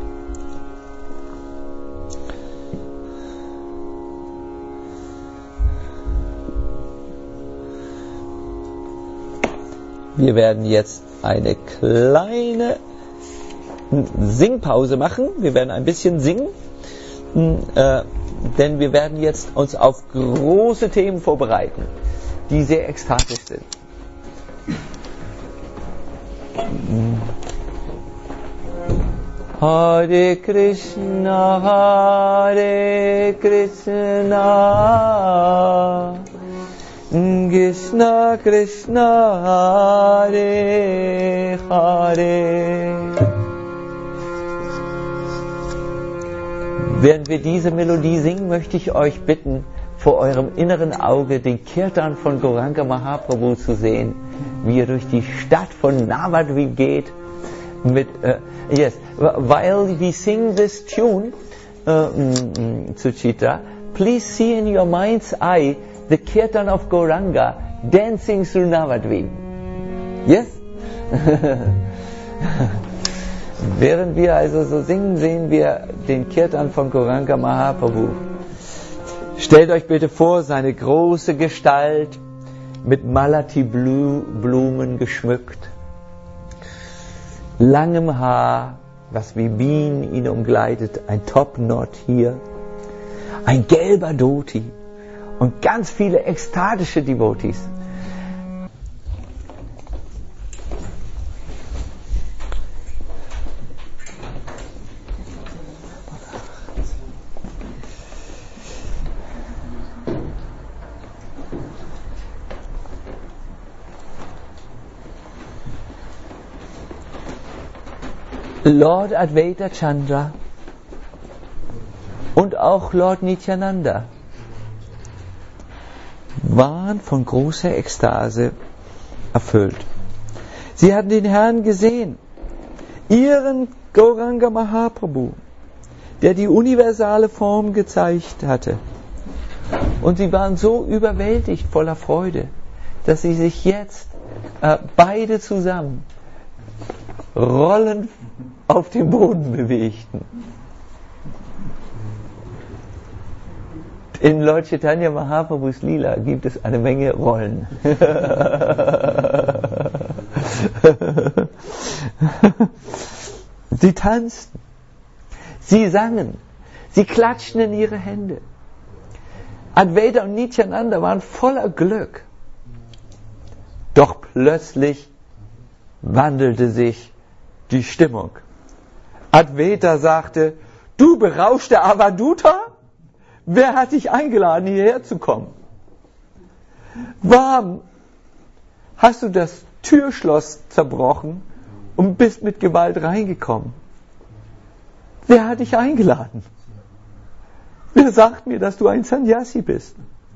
Wir werden jetzt eine kleine Singpause machen. Wir werden ein bisschen singen, äh, denn wir werden jetzt uns auf große Themen vorbereiten, die sehr ekstatisch sind. Hare Krishna, Hare Krishna, Krishna Krishna, Hare Hare. Während wir diese Melodie singen, möchte ich euch bitten, vor eurem inneren Auge den Kirtan von Gauranga Mahaprabhu zu sehen, wie er durch die Stadt von Navadvip geht. Mit, uh, yes, while we sing this tune, uh, mm, Suchitra, please see in your mind's eye the Kirtan of Gauranga dancing through Navadvip. Yes? Während wir also so singen, sehen wir den Kirtan von Gauranga Mahaprabhu. Stellt euch bitte vor, seine große Gestalt mit Malati-Blumen geschmückt, langem Haar, was wie Bienen ihn umgleitet, ein Topknot hier, ein gelber Dhoti und ganz viele ekstatische Devotees. Lord Advaita Chandra und auch Lord Nityananda waren von großer Ekstase erfüllt. Sie hatten den Herrn gesehen, ihren Gauranga Mahaprabhu, der die universale Form gezeigt hatte. Und sie waren so überwältigt voller Freude, dass sie sich jetzt äh, beide zusammen rollend auf dem Boden bewegten. In Lord Chaitanya Mahaprabhus Lila gibt es eine Menge Rollen. Sie tanzten, sie sangen, sie klatschten in ihre Hände. Advaita und Nityananda waren voller Glück. Doch plötzlich wandelte sich die Stimmung. Advaita sagte: Du berauschter Avaduta? Wer hat dich eingeladen, hierher zu kommen? Warum hast du das Türschloss zerbrochen und bist mit Gewalt reingekommen? Wer hat dich eingeladen? Wer sagt mir, dass du ein Sannyasi bist?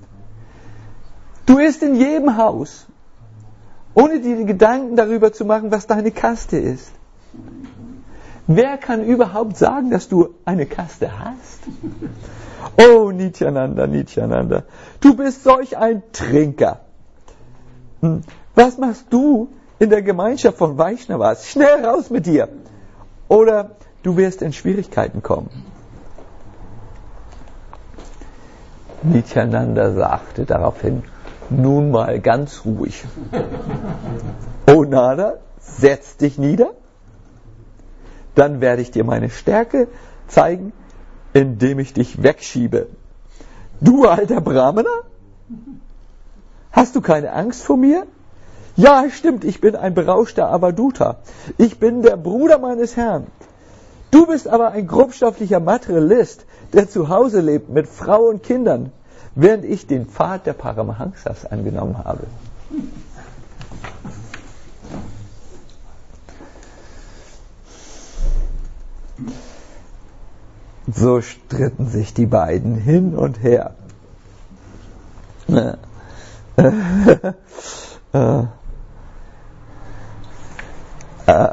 Du bist in jedem Haus, ohne dir Gedanken darüber zu machen, was deine Kaste ist. Wer kann überhaupt sagen, dass du eine Kaste hast? Oh, Nityananda, Nityananda, du bist solch ein Trinker. Was machst du in der Gemeinschaft von Vaishnavas? Schnell raus mit dir! Oder du wirst in Schwierigkeiten kommen. Nityananda sagte daraufhin: Nun mal ganz ruhig. Oh Nada, setz dich nieder. Dann werde ich dir meine Stärke zeigen, indem ich dich wegschiebe. Du alter Brahmana? Hast du keine Angst vor mir? Ja, stimmt, ich bin ein berauschter Avaduta. Ich bin der Bruder meines Herrn. Du bist aber ein grobstofflicher Materialist, der zu Hause lebt mit Frau und Kindern, während ich den Pfad der Paramahamsas angenommen habe. So stritten sich die beiden hin und her. Äh, äh, äh,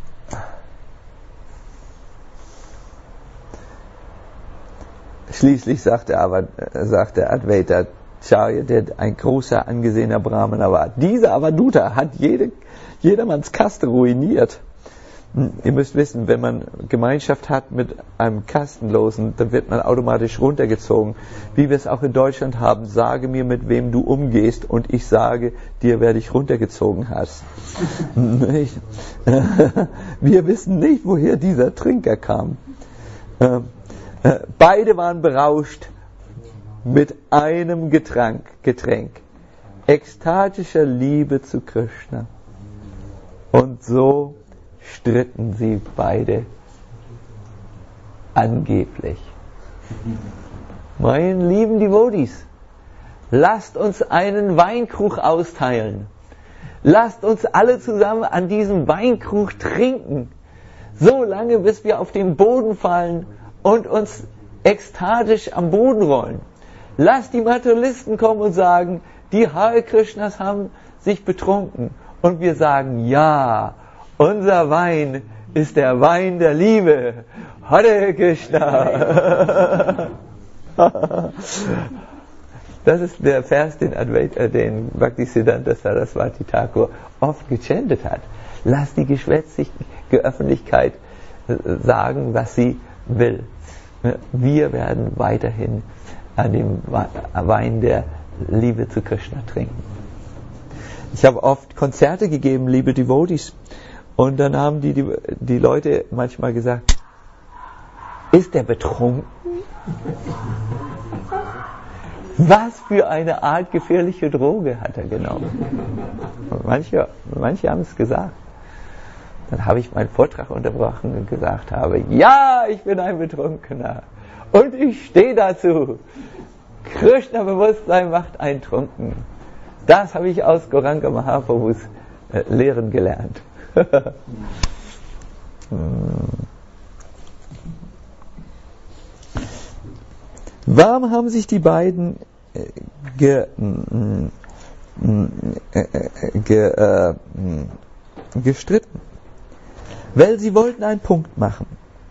Schließlich sagte aber, sagte Advaita Acharya, der ein großer, angesehener Brahmana war, dieser Avaduta hat jede, jedermanns Kaste ruiniert. Ihr müsst wissen, wenn man Gemeinschaft hat mit einem Kastenlosen, dann wird man automatisch runtergezogen. Wie wir es auch in Deutschland haben, sage mir, mit wem du umgehst und ich sage dir, wer dich runtergezogen hat. Wir wissen nicht, woher dieser Trinker kam. Beide waren berauscht mit einem Getränk, Getränk, ekstatischer Liebe zu Krishna. Und so stritten sie beide angeblich. Meine lieben Devotees, lasst uns einen Weinkrug austeilen. Lasst uns alle zusammen an diesem Weinkrug trinken, so lange bis wir auf den Boden fallen und uns ekstatisch am Boden rollen. Lasst die Materialisten kommen und sagen, die Hare Krishnas haben sich betrunken. Und wir sagen, ja, unser Wein ist der Wein der Liebe. Hare Krishna. Das ist der Vers, den, Advaita, den Bhaktisiddhanta Saraswati Thakur oft gechantet hat. Lass die geschwätzige Öffentlichkeit sagen, was sie will. Wir werden weiterhin an dem Wein der Liebe zu Krishna trinken. Ich habe oft Konzerte gegeben, liebe Devotees, und dann haben die, die, die Leute manchmal gesagt, ist der betrunken? Was für eine Art gefährliche Droge hat er genommen? Und manche, manche haben es gesagt. Dann habe ich meinen Vortrag unterbrochen und gesagt habe, ja, ich bin ein Betrunkener. Und ich stehe dazu. Krishna-Bewusstsein macht einen trunken. Das habe ich aus Gauranga Mahaprabhus äh, Lehren gelernt. Warum haben sich die beiden äh, ge, äh, ge, äh, gestritten? Weil sie wollten einen Punkt machen.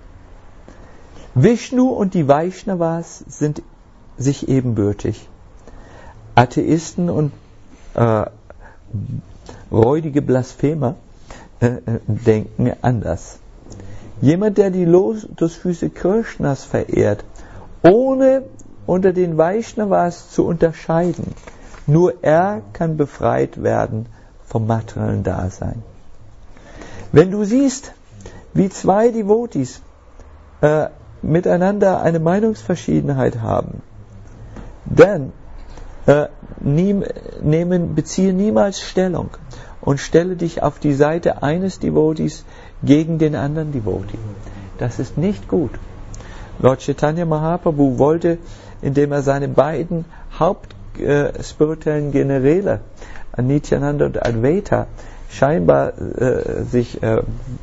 Vishnu und die Vaishnavas sind sich ebenbürtig. Atheisten und äh, räudige Blasphemer äh, denken anders. Jemand, der die Lotusfüße Krishnas verehrt, ohne unter den Vaishnavas zu unterscheiden, nur er kann befreit werden vom materiellen Dasein. Wenn du siehst, wie zwei Devotees äh, miteinander eine Meinungsverschiedenheit haben, dann äh, nehm, nehmen, beziehe niemals Stellung und stelle dich auf die Seite eines Devotees gegen den anderen Devotee. Das ist nicht gut. Lord Chaitanya Mahaprabhu wollte, indem er seine beiden hauptspirituellen äh, Generäle, Nityananda und Advaita, scheinbar äh, sich äh,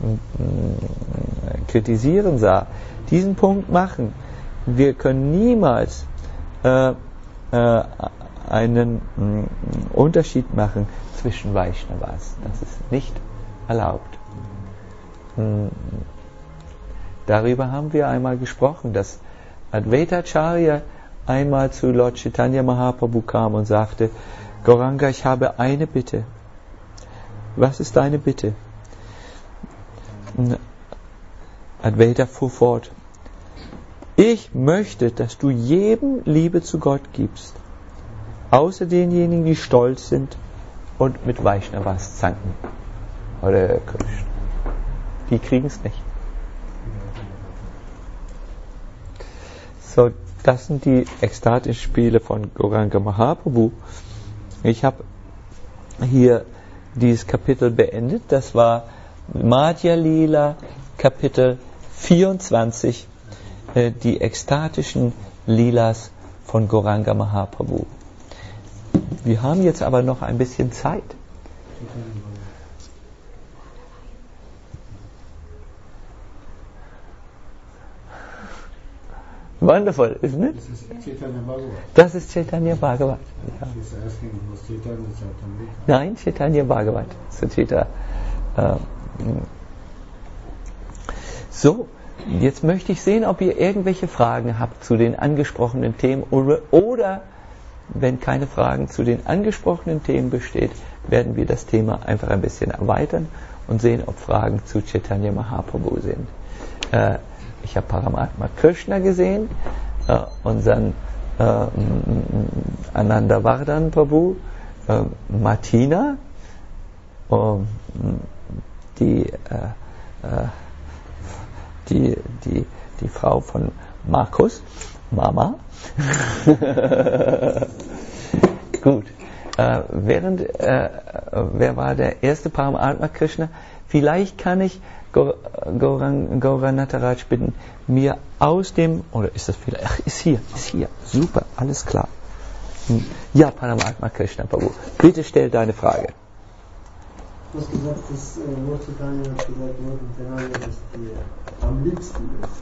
kritisieren sah, diesen Punkt machen. Wir können niemals äh, äh, einen äh, Unterschied machen zwischen Vaishnavas. Das ist nicht erlaubt. Hm. Darüber haben wir einmal gesprochen, dass Advaita Acharya einmal zu Lord Chaitanya Mahaprabhu kam und sagte, Gauranga, ich habe eine Bitte. Was ist deine Bitte? Advaita fuhr fort. Ich möchte, dass du jedem Liebe zu Gott gibst, außer denjenigen, die stolz sind und mit Vaishnavas zanken. Oder Krishna. Die kriegen es nicht. So, das sind die ekstatischen Spiele von Gauranga Mahaprabhu. Ich habe hier dieses Kapitel beendet. Das war Madhya Lila, Kapitel vierundzwanzig äh, die ekstatischen Lilas von Gauranga Mahaprabhu. Wir haben jetzt aber noch ein bisschen Zeit. Wonderful, isn't it? This is Chaitanya Bhagavat. Das ist Chaitanya Bhagavat. Ja. She's asking, was Chaitanya Chaitamrita? Nein, Chaitanya Bhagavat. Suchita. Äh, so, jetzt möchte ich sehen, ob ihr irgendwelche Fragen habt zu den angesprochenen Themen oder, oder wenn keine Fragen zu den angesprochenen Themen besteht, werden wir das Thema einfach ein bisschen erweitern und sehen, ob Fragen zu Chaitanya Mahaprabhu sind. Äh, ich habe Paramatma Krishna gesehen, äh, unseren äh, Anandavardhan Prabhu, äh, Martina, äh, die, äh, äh, die, die, die Frau von Markus, Mama. Gut. Äh, während, äh, wer war der erste Paramatma Krishna? Vielleicht kann ich Gaurang, Gaurang Nataraj bitten, mir aus dem, oder ist das vielleicht, ach, ist hier, ist hier, super, alles klar. Hm. Ja, Paramatma Krishna Prabhu, bitte stell deine Frage. Du hast gesagt, dass äh, Lord Chaitanya hat gesagt, Lord Chaitanya, dass die am liebsten ist.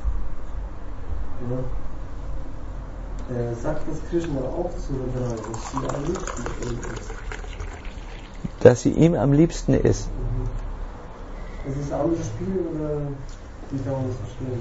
Ja? Äh, sagt das Krishna auch zu Radharani, dass sie am liebsten ist? Dass sie ihm am liebsten ist. Mhm. Ist es ein anderes Spiel oder wie kann man das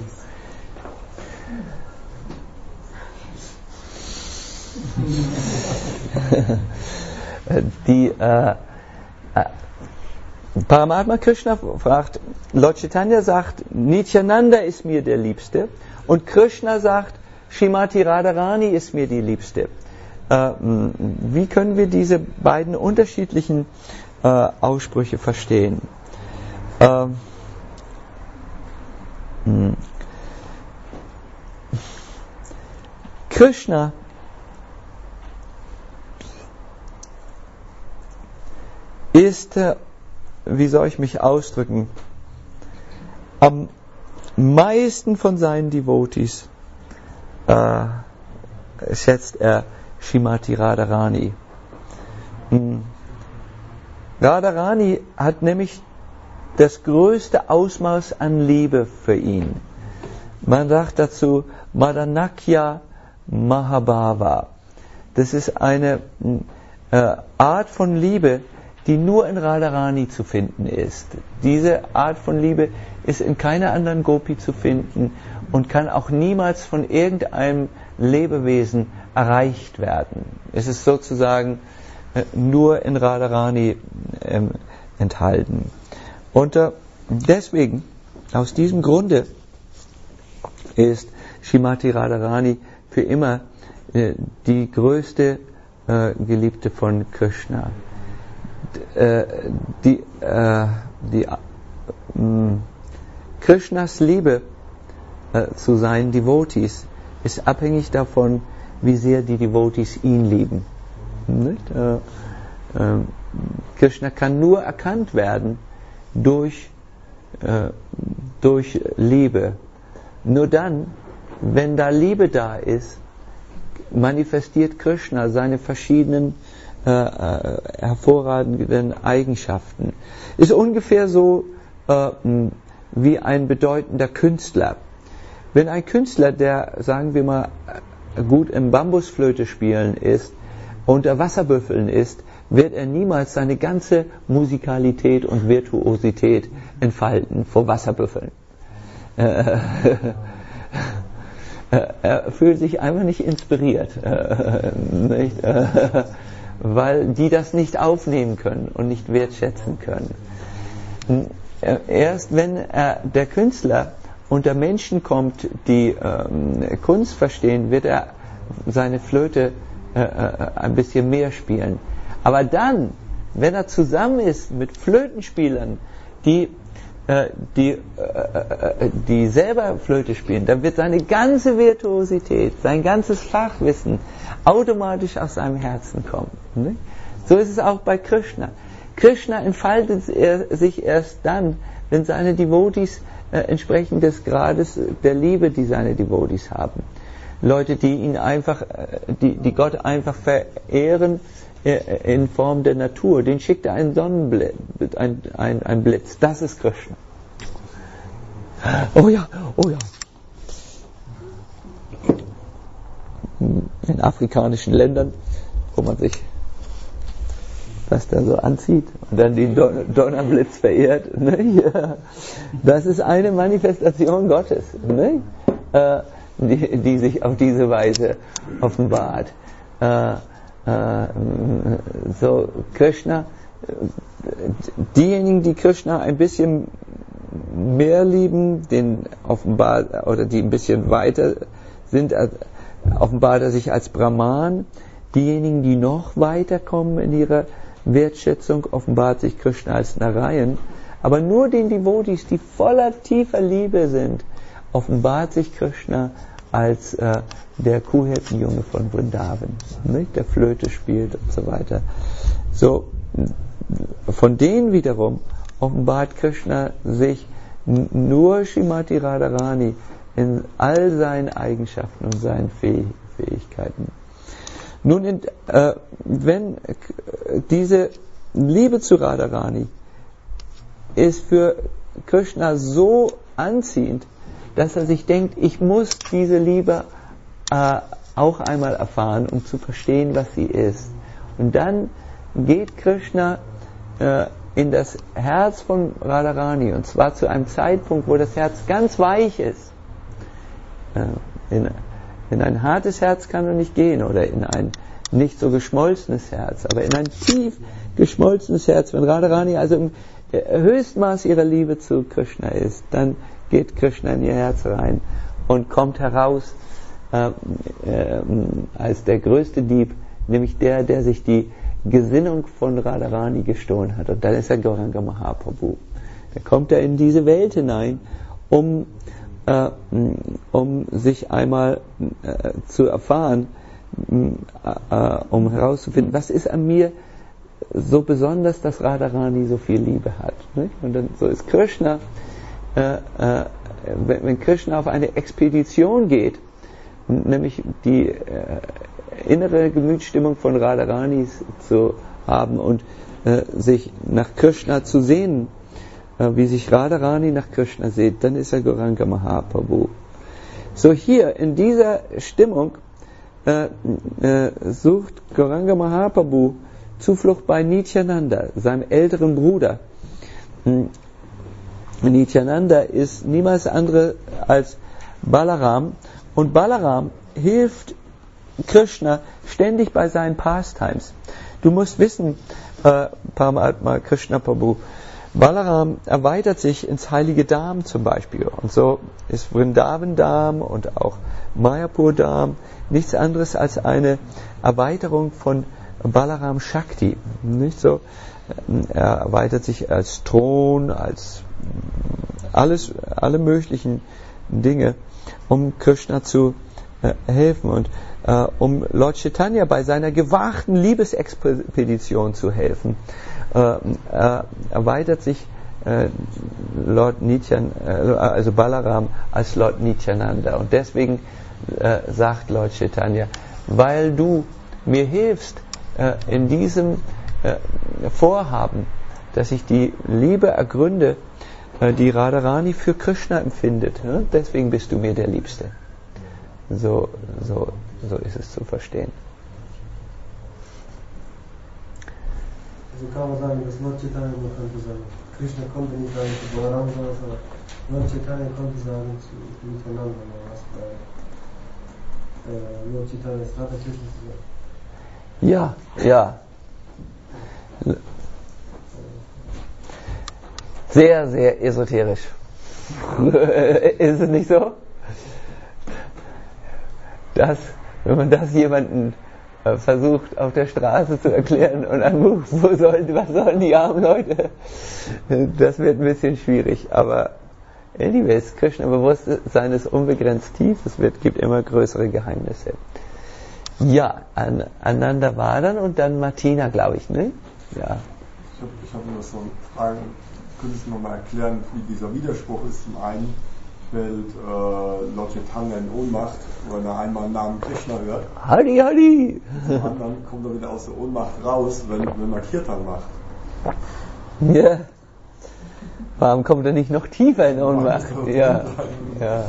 verstehen? Die äh, äh, Paramatma Krishna fragt, Lord Chaitanya sagt, Nityananda ist mir der Liebste und Krishna sagt, Srimati Radharani ist mir die Liebste. Äh, wie können wir diese beiden unterschiedlichen äh, Aussprüche verstehen? Ähm, Krishna ist, äh, wie soll ich mich ausdrücken, am meisten von seinen Devotees äh, schätzt er Srimati Radharani. Hm. Radharani hat nämlich das größte Ausmaß an Liebe für ihn. Man sagt dazu Madanakya Mahabhava. Das ist eine äh, Art von Liebe, die nur in Radharani zu finden ist. Diese Art von Liebe ist in keiner anderen Gopi zu finden und kann auch niemals von irgendeinem Lebewesen erreicht werden. Es ist sozusagen äh, nur in Radharani äh, enthalten. Und äh, deswegen, aus diesem Grunde, ist Srimati Radharani für immer äh, die größte äh, Geliebte von Krishna. D- äh, die, äh, die, äh, Krishnas Liebe äh, zu seinen Devotees ist abhängig davon, wie sehr die Devotees ihn lieben. Nicht? Äh, äh, Krishna kann nur erkannt werden durch, äh, durch Liebe. Nur dann, wenn da Liebe da ist, manifestiert Krishna seine verschiedenen äh, äh, hervorragenden Eigenschaften. Ist ungefähr so äh, wie ein bedeutender Künstler. Wenn ein Künstler, der, sagen wir mal, gut im Bambusflöte spielen ist, unter Wasserbüffeln ist, wird er niemals seine ganze Musikalität und Virtuosität entfalten vor Wasserbüffeln. Äh, er fühlt sich einfach nicht inspiriert, äh, nicht? Äh, weil die das nicht aufnehmen können und nicht wertschätzen können. Erst wenn äh, der Künstler unter Menschen kommt, die äh, Kunst verstehen, wird er seine Flöte äh, ein bisschen mehr spielen. Aber dann, wenn er zusammen ist mit Flötenspielern, die, äh, die, äh, die selber Flöte spielen, dann wird seine ganze Virtuosität, sein ganzes Fachwissen automatisch aus seinem Herzen kommen. Nicht? So ist es auch bei Krishna. Krishna entfaltet er sich erst dann, wenn seine Devotees äh, entsprechend des Grades der Liebe, die seine Devotees haben. Leute, die ihn einfach, äh, die, die Gott einfach verehren äh, in Form der Natur, den schickt er einen Sonnenblitz, ein, ein, ein Blitz. Das ist Krishna. Oh ja, oh ja. In afrikanischen Ländern, wo man sich was da so anzieht und dann den Don- Donnerblitz verehrt. Ne? Ja. Das ist eine Manifestation Gottes, ne? äh, die, die sich auf diese Weise offenbart. Äh, äh, so Krishna, diejenigen, die Krishna ein bisschen mehr lieben, den offenbart oder die ein bisschen weiter sind, offenbart er sich als Brahman. Diejenigen, die noch weiter kommen in ihrer Wertschätzung, offenbart sich Krishna als Narayan. Aber nur den Devotees, die voller tiefer Liebe sind, offenbart sich Krishna als äh, der Kuhhirtenjunge von Vrindavan, nicht? Der Flöte spielt und so weiter. So, von denen wiederum offenbart Krishna sich n- nur Srimati Radharani in all seinen Eigenschaften und seinen Fäh- Fähigkeiten. Nun, in, äh, wenn äh, diese Liebe zu Radharani ist für Krishna so anziehend, dass er sich denkt, ich muss diese Liebe äh, auch einmal erfahren, um zu verstehen, was sie ist. Und dann geht Krishna äh, in das Herz von Radharani, und zwar zu einem Zeitpunkt, wo das Herz ganz weich ist. Äh, in, in ein hartes Herz kann er nicht gehen, oder in ein nicht so geschmolzenes Herz, aber in ein tief geschmolzenes Herz. Wenn Radharani also im Höchstmaß ihrer Liebe zu Krishna ist, dann geht Krishna in ihr Herz rein und kommt heraus äh, äh, als der größte Dieb, nämlich der, der sich die Gesinnung von Radharani gestohlen hat. Und dann ist er Gauranga Mahaprabhu. Dann kommt er in diese Welt hinein, um, äh, um sich einmal äh, zu erfahren, äh, um herauszufinden, was ist an mir so besonders, dass Radharani so viel Liebe hat. Nicht? Und dann so ist Krishna, äh, äh, wenn, wenn Krishna auf eine Expedition geht, nämlich die äh, innere Gemütsstimmung von Radharanis zu haben und äh, sich nach Krishna zu sehnen, äh, wie sich Radharani nach Krishna sehnt, dann ist er Gauranga Mahaprabhu. So hier in dieser Stimmung äh, äh, sucht Gauranga Mahaprabhu Zuflucht bei Nityananda, seinem älteren Bruder. Nityananda ist niemals andere als Balaram, und Balaram hilft Krishna ständig bei seinen Pastimes. Du musst wissen, äh, Paramatma Krishna Prabhu, Balaram erweitert sich ins heilige Dham zum Beispiel, und so ist Vrindavan Dham und auch Mayapur Dham nichts anderes als eine Erweiterung von Balaram Shakti, nicht so? Er erweitert sich als Thron, als alles, alle möglichen Dinge, um Krishna zu äh, helfen und äh, um Lord Chaitanya bei seiner gewagten Liebesexpedition zu helfen. Äh, äh, erweitert sich äh, Lord Nityan, äh, also Balaram als Lord Nityananda, und deswegen äh, sagt Lord Chaitanya, weil du mir hilfst äh, in diesem äh, Vorhaben, dass ich die Liebe ergründe, äh, die Radharani für Krishna empfindet, ne? Deswegen bist du mir der Liebste. So, so, so ist es zu verstehen. Also kann man sagen, dass Lord Chaitanya, man könnte sagen, Krishna konnte nicht sagen zu Balaram, sondern Lord Chaitanya konnte sagen zu Nityananda, was bei äh, Lord Chaitanya ist Radha Krishna zu sagen. Ja, ja. Sehr, sehr esoterisch. Ist es nicht so? Das, wenn man das jemandem äh, versucht auf der Straße zu erklären und anruft, wo sollen, was sollen die armen Leute? Das wird ein bisschen schwierig, aber anyways, Krishna-Bewusstsein ist unbegrenzt tief, es wird, gibt immer größere Geheimnisse. Ja, an, Ananda war dann und dann Martina, glaube ich, ne? Ja. Ich habe ich hab nur so eine Frage. Können Sie nochmal erklären, wie dieser Widerspruch ist? Zum einen fällt äh, Lord Chaitanya in Ohnmacht, wenn er einmal den Namen Krishna hört. Hari Hari! Zum anderen kommt er wieder aus der Ohnmacht raus, wenn, wenn man Kirtan macht. Ja. Warum kommt er nicht noch tiefer in Ohnmacht? Ja. Ja.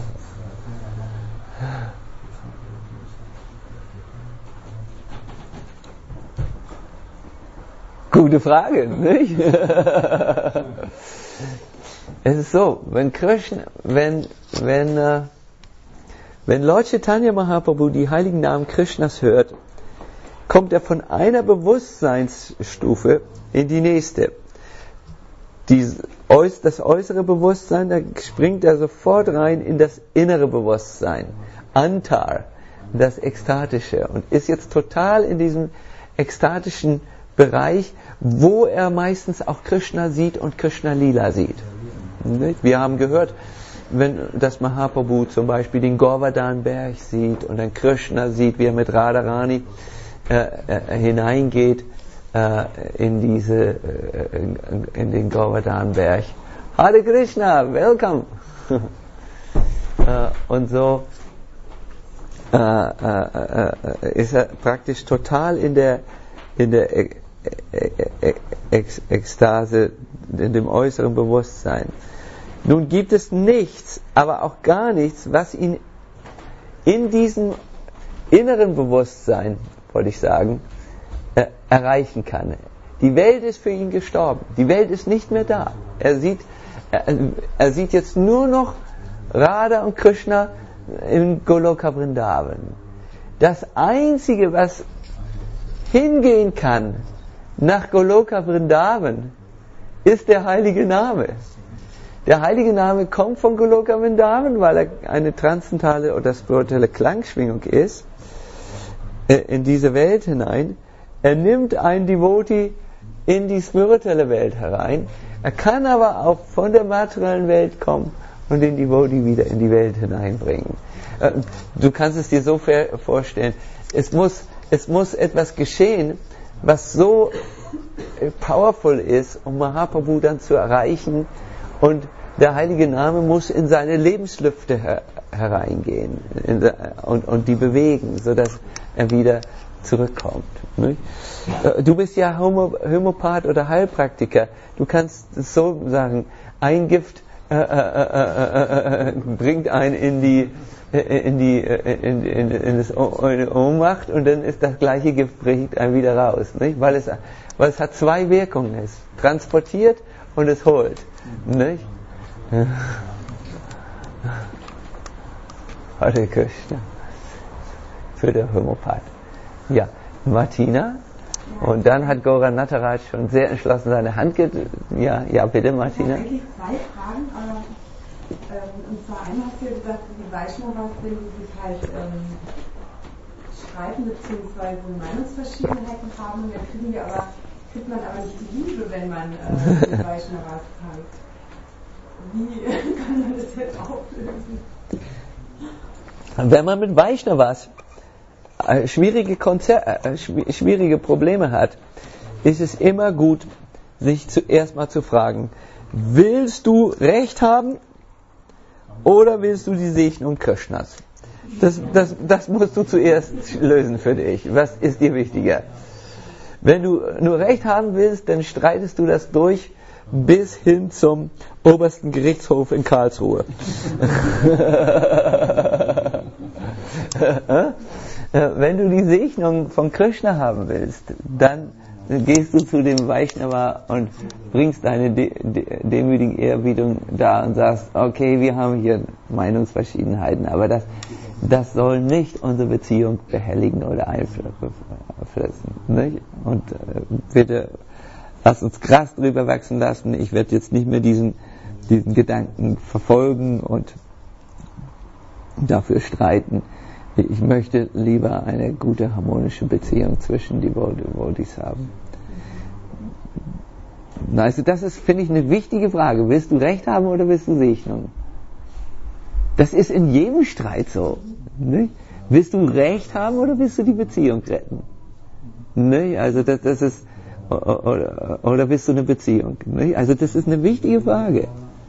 Gute Frage, nicht? Es ist so, wenn Krishna, wenn, wenn, äh, wenn Lord Chaitanya Mahaprabhu die heiligen Namen Krishnas hört, kommt er von einer Bewusstseinsstufe in die nächste. Die, das äußere Bewusstsein, da springt er sofort rein in das innere Bewusstsein. Antar, das Ekstatische, und ist jetzt total in diesem ekstatischen Bereich, wo er meistens auch Krishna sieht und Krishna Lila sieht. Wir haben gehört, wenn das Mahaprabhu zum Beispiel den Govardhan-Berg sieht und dann Krishna sieht, wie er mit Radharani äh, äh, hineingeht äh, in diese äh, in, in den Govardhan-Berg. Hare Krishna, welcome! äh, und so äh, äh, äh, ist er praktisch total in der in der Ekstase, in dem äußeren Bewusstsein. Nun gibt es nichts, aber auch gar nichts, was ihn in diesem inneren Bewusstsein, wollte ich sagen, äh, erreichen kann. Die Welt ist für ihn gestorben. Die Welt ist nicht mehr da. Er sieht, er, er sieht jetzt nur noch Radha und Krishna in Goloka Vrindavan. Das Einzige, was hingehen kann nach Goloka Vrindavan, ist der heilige Name. Der heilige Name kommt von Goloka Vrindavan, weil er eine transzendentale oder spirituelle Klangschwingung ist, äh, in diese Welt hinein. Er nimmt einen Devotee in die spirituelle Welt herein. Er kann aber auch von der materiellen Welt kommen und den Devotee wieder in die Welt hineinbringen. Äh, du kannst es dir so vorstellen, es muss, es muss etwas geschehen, was so powerful ist, um Mahaprabhu dann zu erreichen, und der heilige Name muss in seine Lebenslüfte her- hereingehen der, und, und die bewegen, sodass er wieder zurückkommt. Nicht? Du bist ja Homo, Homöopath oder Heilpraktiker, du kannst es so sagen, ein Gift äh, äh, äh, äh, bringt einen in die in die in, in, in das in Ohnmacht, und dann ist das gleiche Gift bringt einen wieder raus, nicht? Weil es weil es hat zwei Wirkungen, es transportiert und es holt, nicht? Hare Krishna für den Homöopath. Ja, Martina. Und dann hat Gaurang Nataraj schon sehr entschlossen seine Hand ge... Ja, ja, bitte, Martina. Ich habe eigentlich zwei Fragen, aber ähm, und zwar einmal hast du ja gesagt, die Vaishnavas, wenn die sich halt ähm, streiten bzw. Meinungsverschiedenheiten haben, dann kriegen wir aber, kriegt man aber nicht die Liebe, wenn man äh, die Vaishnavas tanzt. Wie kann man das jetzt auflösen? Wenn man mit Vaishnavas äh, schwierige, Konzer- äh, schw- schwierige Probleme hat, ist es immer gut, sich zuerst mal zu fragen, willst du Recht haben oder willst du die Segnung Krishnas? Das, das, das musst du zuerst lösen für dich. Was ist dir wichtiger? Wenn du nur Recht haben willst, dann streitest du das durch bis hin zum obersten Gerichtshof in Karlsruhe. Wenn du die Segnung von Krishna haben willst, dann gehst du zu dem Vaishnava und bringst deine de- de- demütige Ehrerbietung da und sagst, okay, wir haben hier Meinungsverschiedenheiten, aber das, das soll nicht unsere Beziehung behelligen oder einflößen. Nicht? Und äh, bitte lass uns Gras drüber wachsen lassen. Ich werde jetzt nicht mehr diesen, diesen Gedanken verfolgen und dafür streiten. Ich möchte lieber eine gute harmonische Beziehung zwischen die Devotees haben. Also das ist, finde ich, eine wichtige Frage. Willst du Recht haben oder willst du Segnung? Das ist in jedem Streit so. Nicht? Willst du Recht haben oder willst du die Beziehung retten? Nicht? Also das, das ist, oder, oder bist du eine Beziehung? Also das ist eine wichtige Frage.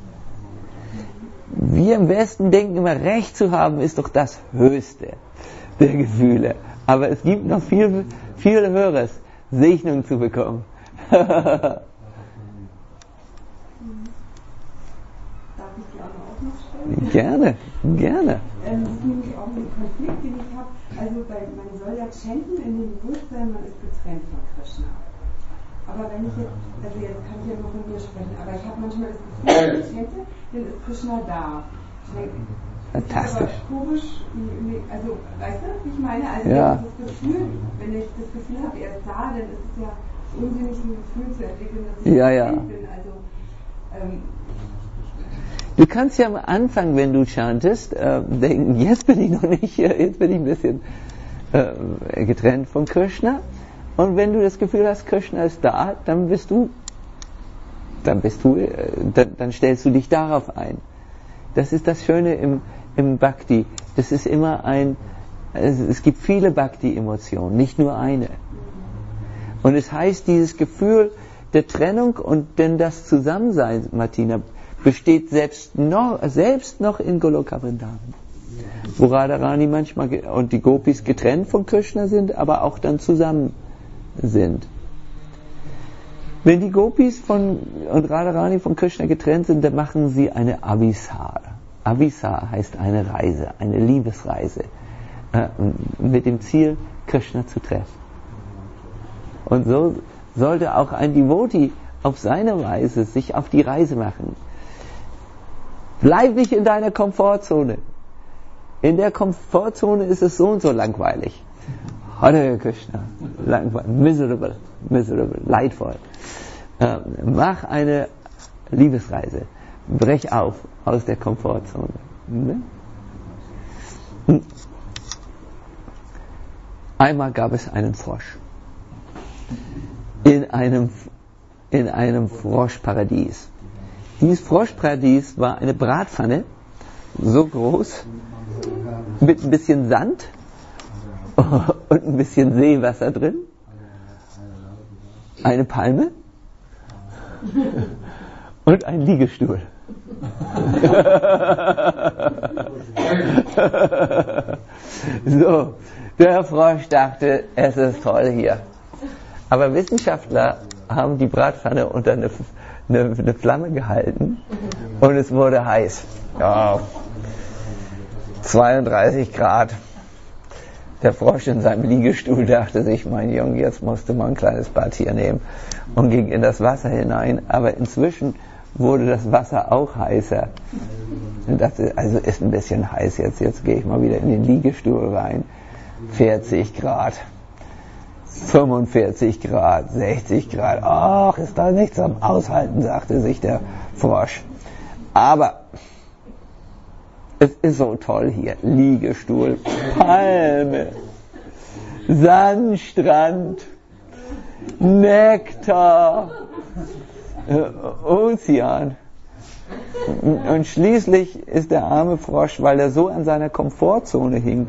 Wir im Westen denken immer, Recht zu haben ist doch das Höchste der Gefühle. Aber es gibt noch viel, viel Höheres, Segnung zu bekommen. Darf ich die auch noch stellen? Gerne, gerne. Ähm, das ist nämlich auch ein Konflikt, den ich habe. Also bei, man soll ja chanten in dem Bewusstsein, man ist getrennt von Krishna. Aber wenn ich jetzt, also jetzt kann ich ja nur von mir sprechen, aber ich habe manchmal das Gefühl, wenn ich chante, dann ist Krishna da. Fantastisch. Aber komisch, also weißt du, wie ich meine? Also Ja. das Gefühl, wenn ich das Gefühl habe, er ist da, dann ist es ja unsinnig, ein Gefühl zu entwickeln, dass ich Ja, ja. getrennt bin. Also ähm, Du kannst ja am Anfang, wenn du chantest, äh, denken, jetzt bin ich noch nicht, jetzt bin ich ein bisschen äh, getrennt von Krishna. Und wenn du das Gefühl hast, Krishna ist da, dann bist du, dann bist du, äh, dann, dann stellst du dich darauf ein. Das ist das Schöne im, im Bhakti. Das ist immer ein, es, es gibt viele Bhakti-Emotionen, nicht nur eine. Und es heißt, dieses Gefühl der Trennung und denn das Zusammensein, Martina, besteht selbst noch, selbst noch in Goloka Vrindavan, wo Radharani manchmal ge- und die Gopis getrennt von Krishna sind, aber auch dann zusammen sind. Wenn die Gopis von, und Radharani von Krishna getrennt sind, dann machen sie eine Avisar. Avisar heißt eine Reise, eine Liebesreise, äh, mit dem Ziel, Krishna zu treffen. Und so sollte auch ein Devotee auf seine Weise sich auf die Reise machen. Bleib nicht in deiner Komfortzone. In der Komfortzone ist es so und so langweilig. Hare Krishna, langweilig, miserable, miserable, leidvoll. Ähm, mach eine Liebesreise. Brech auf aus der Komfortzone. Ne? Einmal gab es einen Frosch. In einem, in einem Froschparadies. Dieses Froschparadies war eine Bratpfanne, so groß, mit ein bisschen Sand und ein bisschen Seewasser drin, eine Palme und ein Liegestuhl. So, der Frosch dachte, es ist toll hier. Aber Wissenschaftler haben die Bratpfanne unter eine, eine, eine Flamme gehalten und es wurde heiß. Ja, zweiunddreißig Grad. Der Frosch in seinem Liegestuhl dachte sich, mein Junge, jetzt musst du mal ein kleines Bad hier nehmen, und ging in das Wasser hinein. Aber inzwischen wurde das Wasser auch heißer. Und dachte, also ist ein bisschen heiß jetzt, jetzt gehe ich mal wieder in den Liegestuhl rein. vierzig Grad. fünfundvierzig Grad, sechzig Grad, ach, ist da nichts am Aushalten, sagte sich der Frosch. Aber es ist so toll hier, Liegestuhl, Palme, Sandstrand, Nektar, äh, Ozean. Und schließlich ist der arme Frosch, weil er so an seiner Komfortzone hing,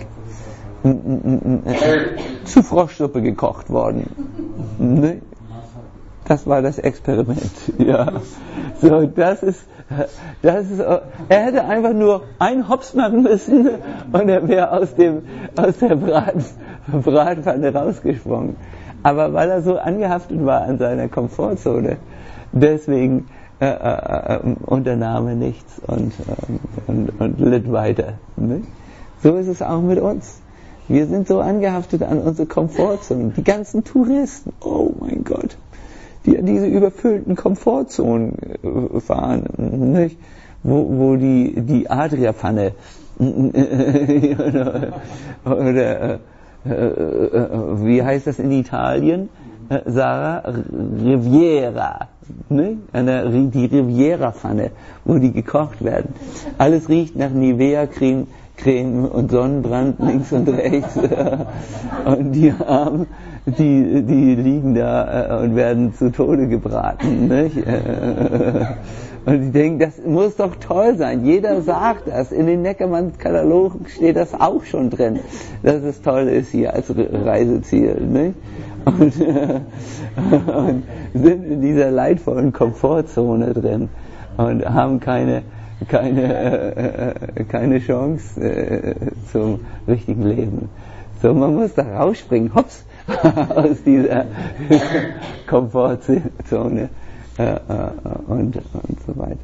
zu Froschsuppe gekocht worden. Ne? Das war das Experiment. Ja. So, das ist, das ist, er hätte einfach nur einen Hops machen müssen und er wäre aus dem, aus der Brat, Bratpfanne rausgesprungen. Aber weil er so angehaftet war an seiner Komfortzone, deswegen äh, äh, unternahm er nichts und, äh, und, und litt weiter. Ne? So ist es auch mit uns. Wir sind so angehaftet an unsere Komfortzonen. Die ganzen Touristen, oh mein Gott, die an diese überfüllten Komfortzonen äh, fahren, nicht? Wo, wo die, die Adria-Pfanne oder, oder äh, äh, wie heißt das in Italien? Äh, Sarah, Riviera, ne? Eine, die Riviera-Pfanne, wo die gekocht werden. Alles riecht nach Nivea-Creme, Creme und Sonnenbrand links und rechts. Und die Armen, die, die liegen da und werden zu Tode gebraten. Nicht? Und ich denke, das muss doch toll sein. Jeder sagt das. In den Neckermann-Katalogen steht das auch schon drin, dass es toll ist hier als Reiseziel. Nicht? und, und sind in dieser leidvollen Komfortzone drin und haben keine, keine, äh, keine Chance äh, zum richtigen Leben. So, man muss da rausspringen, hops, aus dieser Komfortzone äh, äh, und, und so weiter.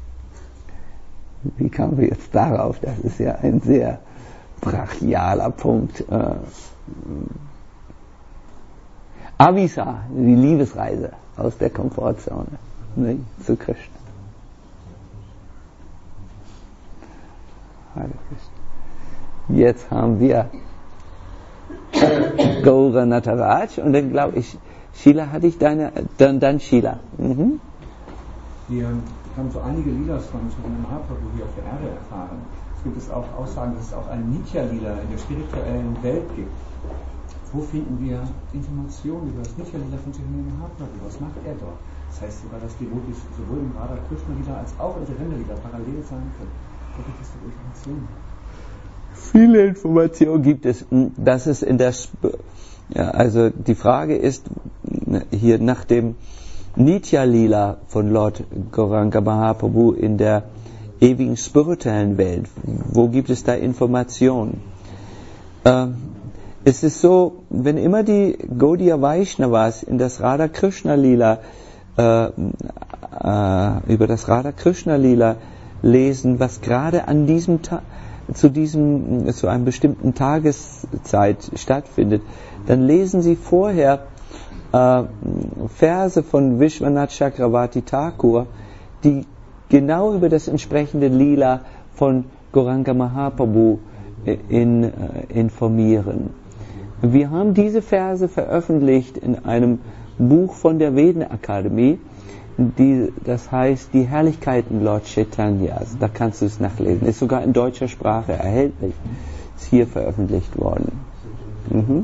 Wie kamen wir jetzt darauf? Das ist ja ein sehr brachialer Punkt. Äh, Avisa, die Liebesreise aus der Komfortzone, ne, zu Krishna. Jetzt haben wir Gaura Nataraj und dann glaube ich, Sheila, hatte ich deine, dann, dann Sheila. Mhm. Wir haben so einige Lilas von Chaitanya Mahaprabhu hier auf der Erde erfahren. Es gibt es auch Aussagen, dass es auch ein Nitya-Lila in der spirituellen Welt gibt. Wo finden wir Informationen über das Nitya-Lila von Chaitanya Mahaprabhu? Was macht er dort? Das heißt sogar, dass Devotis sowohl im Radha Krishna Lila als auch im Govinda Lila parallel sein können. Wo gibt es die Informationen? Viele Informationen gibt es. Das ist in der Sp- ja, also die Frage ist hier nach dem Nitya Lila von Lord Gauranga Mahaprabhu in der ewigen spirituellen Welt. Wo gibt es da Informationen? Äh, es ist so, wenn immer die Gaudiya Vaishnavas in das Radha Krishna Lila äh, äh, über das Radha Krishna Lila lesen, was gerade an diesem Tag zu diesem, zu einem bestimmten Tageszeit stattfindet, dann lesen sie vorher äh, Verse von Vishwanath Chakravarti Thakur, die genau über das entsprechende Lila von Gauranga Mahaprabhu in, äh, informieren. Wir haben diese Verse veröffentlicht in einem Buch von der Veden Akademie, die, das heißt die Herrlichkeiten Lord Chaitanyas. Da kannst du es nachlesen. Ist sogar in deutscher Sprache erhältlich. Ist hier veröffentlicht worden. Mhm.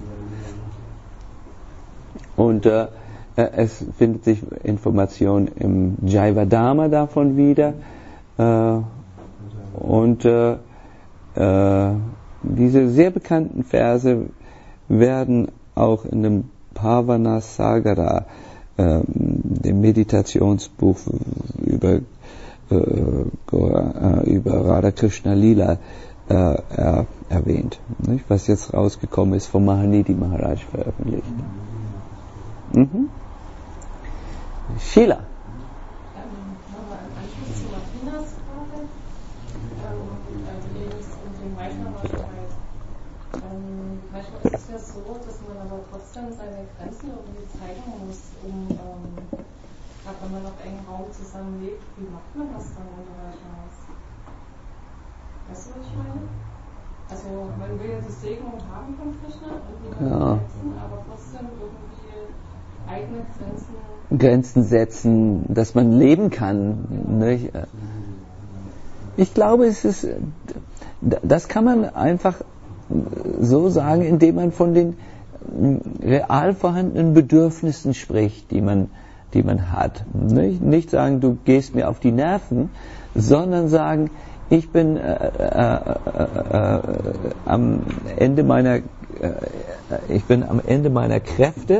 Und äh, es findet sich Information im Jaivadharma davon wieder. Äh, und äh, äh, diese sehr bekannten Verse werden auch in dem Pavana Sagara, äh, dem Meditationsbuch über, äh, über Radha Krishna Lila äh, er, erwähnt, nicht? Was jetzt rausgekommen ist, vom Mahanidi Maharaj veröffentlicht. Mhm. Sheila. Nochmal im Anschluss zu Martinas Frage, also Lebens- und dem Vaishnava-Streit. Manchmal ist es ja so, dass man aber trotzdem seine Grenzen irgendwie zeigen muss, um, ähm, gerade wenn man auf engem Raum zusammenlebt, wie macht man das dann unter Vaishnavas? Weißt du, was ich meine? Also man will ja die Segnung haben von Krishna und die ja. setzen, aber trotzdem irgendwie eigene Grenzen Grenzen setzen, dass man leben kann. Nicht? Ich glaube, es ist, das kann man einfach so sagen, indem man von den real vorhandenen Bedürfnissen spricht, die man, die man hat. Nicht, nicht sagen, du gehst mir auf die Nerven, sondern sagen, ich bin äh, äh, äh, äh, am Ende meiner, äh, ich bin am Ende meiner Kräfte.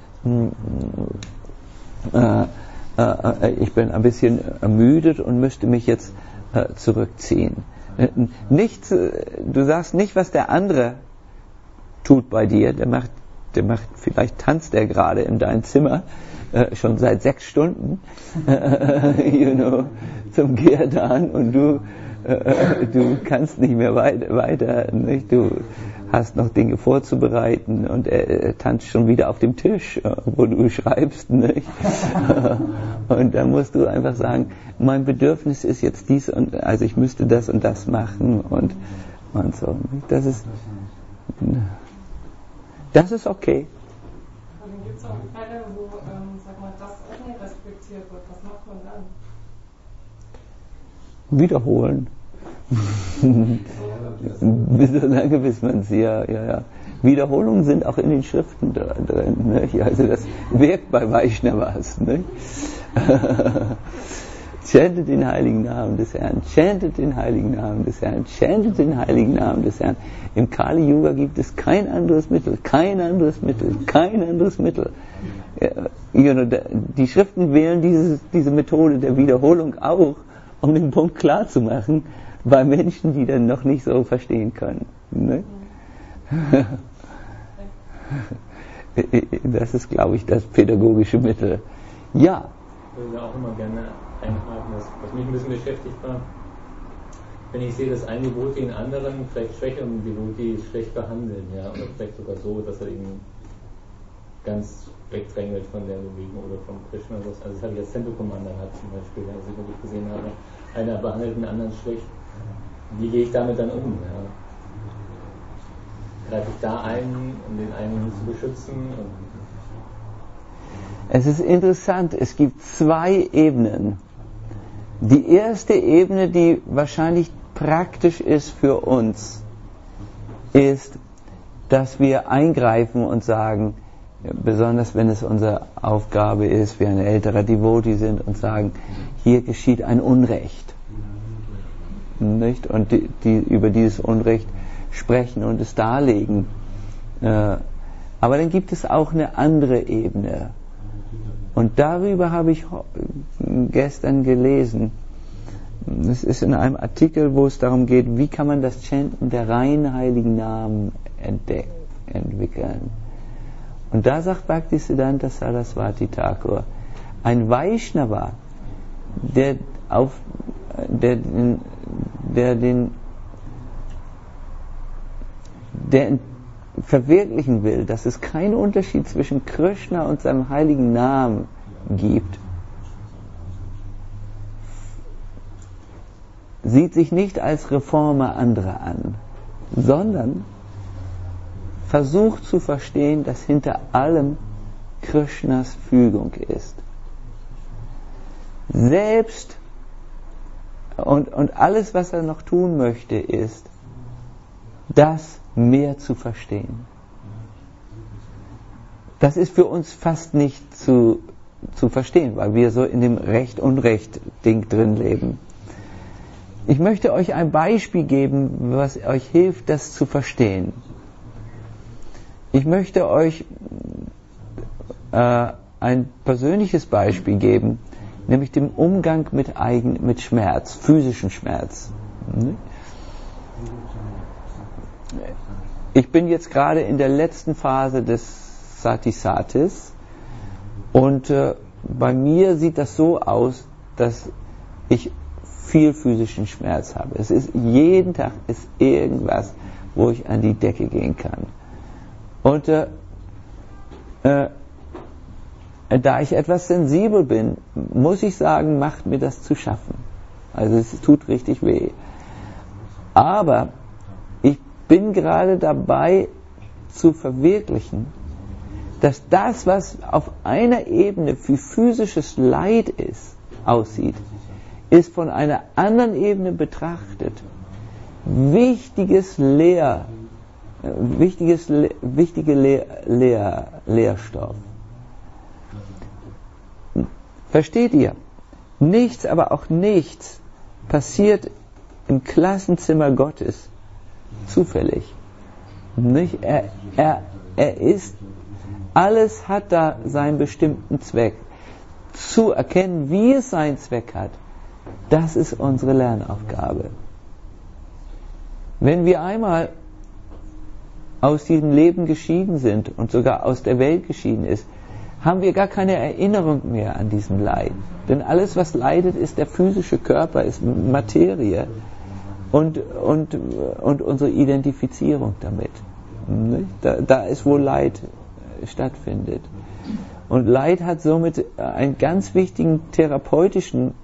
Äh, äh, ich bin ein bisschen ermüdet und müsste mich jetzt äh, zurückziehen. Nicht, du sagst nicht, was der andere tut bei dir. Der macht, der macht, vielleicht tanzt er gerade in deinem Zimmer äh, schon seit sechs Stunden, äh, you know, zum Kirtan und du, äh, du kannst nicht mehr weiter, weiter, nicht? Du hast noch Dinge vorzubereiten und er, er tanzt schon wieder auf dem Tisch, äh, wo du schreibst, nicht? Und da musst du einfach sagen, mein Bedürfnis ist jetzt dies und, also ich müsste das und das machen und, und so. Das ist, das ist okay. Aber dann gibt es auch Fälle, wo, ähm, sag mal, das auch nicht respektiert wird. Was macht man dann? Wiederholen. So lange, bis man es, ja, ja, ja. Wiederholungen sind auch in den Schriften drin, nicht? Also das wirkt bei Vaishnavas, nicht? chantet den heiligen Namen des Herrn, chantet den heiligen Namen des Herrn, chantet den heiligen Namen des Herrn. Im Kali Yuga gibt es kein anderes Mittel, kein anderes Mittel, kein anderes Mittel. Die Schriften wählen dieses, diese Methode der Wiederholung auch, um den Punkt klar zu machen, bei Menschen, die dann noch nicht so verstehen können. Ne? Das ist, glaube ich, das pädagogische Mittel. Ja. Ich würde auch immer gerne einhaken, was mich ein bisschen beschäftigt war, wenn ich sehe, dass ein Devoti den anderen, vielleicht schwächeren Devoti schlecht behandeln, ja, oder vielleicht sogar so, dass er ihn ganz wegdrängelt von der Bewegung oder vom Krishna. Also das habe ich als Temple Commander gehabt zum Beispiel, als ich wirklich gesehen habe, einer behandelt den anderen schlecht. Wie gehe ich damit dann um? Ja? Greife ich da ein, um den einen zu beschützen? Es ist interessant, es gibt zwei Ebenen. Die erste Ebene, die wahrscheinlich praktisch ist für uns, ist, dass wir eingreifen und sagen, besonders wenn es unsere Aufgabe ist, wir ein älterer Devoti sind und sagen, hier geschieht ein Unrecht. Nicht? Und die, die über dieses Unrecht sprechen und es darlegen. Äh, aber dann gibt es auch eine andere Ebene. Und darüber habe ich gestern gelesen. Es ist in einem Artikel, wo es darum geht, wie kann man das Chanten der reinen heiligen Namen entdeck- entwickeln. Und da sagt Bhaktisiddhanta Saraswati Thakur, ein Vaishnava, der, auf, der, der den der verwirklichen will, dass es keinen Unterschied zwischen Krishna und seinem heiligen Namen gibt, sieht sich nicht als Reformer anderer an, sondern versucht zu verstehen, dass hinter allem Krishnas Fügung ist. Selbst und, und alles, was er noch tun möchte, ist, das mehr zu verstehen. Das ist für uns fast nicht zu, zu verstehen, weil wir so in dem Recht-Unrecht-Ding drin leben. Ich möchte euch ein Beispiel geben, was euch hilft, das zu verstehen. Ich möchte euch äh, ein persönliches Beispiel geben, nämlich dem Umgang mit, eigen, mit Schmerz, physischen Schmerz. Ich bin jetzt gerade in der letzten Phase des Sati-Satis und äh, bei mir sieht das so aus, dass ich viel physischen Schmerz habe. Es ist jeden Tag ist irgendwas, wo ich an die Decke gehen kann. Und äh, äh, da ich etwas sensibel bin, muss ich sagen, macht mir das zu schaffen. Also es tut richtig weh. Aber ich bin gerade dabei zu verwirklichen, dass das, was auf einer Ebene für physisches Leid ist, aussieht, ist von einer anderen Ebene betrachtet wichtiges Lehr, wichtiges, wichtige Lehr, Lehr, Lehrstoff. Versteht ihr? Nichts, aber auch nichts passiert im Klassenzimmer Gottes zufällig. Nicht? Er, er, er ist, alles hat da seinen bestimmten Zweck. Zu erkennen, wie es seinen Zweck hat, das ist unsere Lernaufgabe. Wenn wir einmal aus diesem Leben geschieden sind und sogar aus der Welt geschieden ist, haben wir gar keine Erinnerung mehr an diesen Leid. Denn alles, was leidet, ist der physische Körper, ist Materie und, und, und unsere Identifizierung damit. Da, da ist, wo Leid stattfindet. Und Leid hat somit einen ganz wichtigen therapeutischen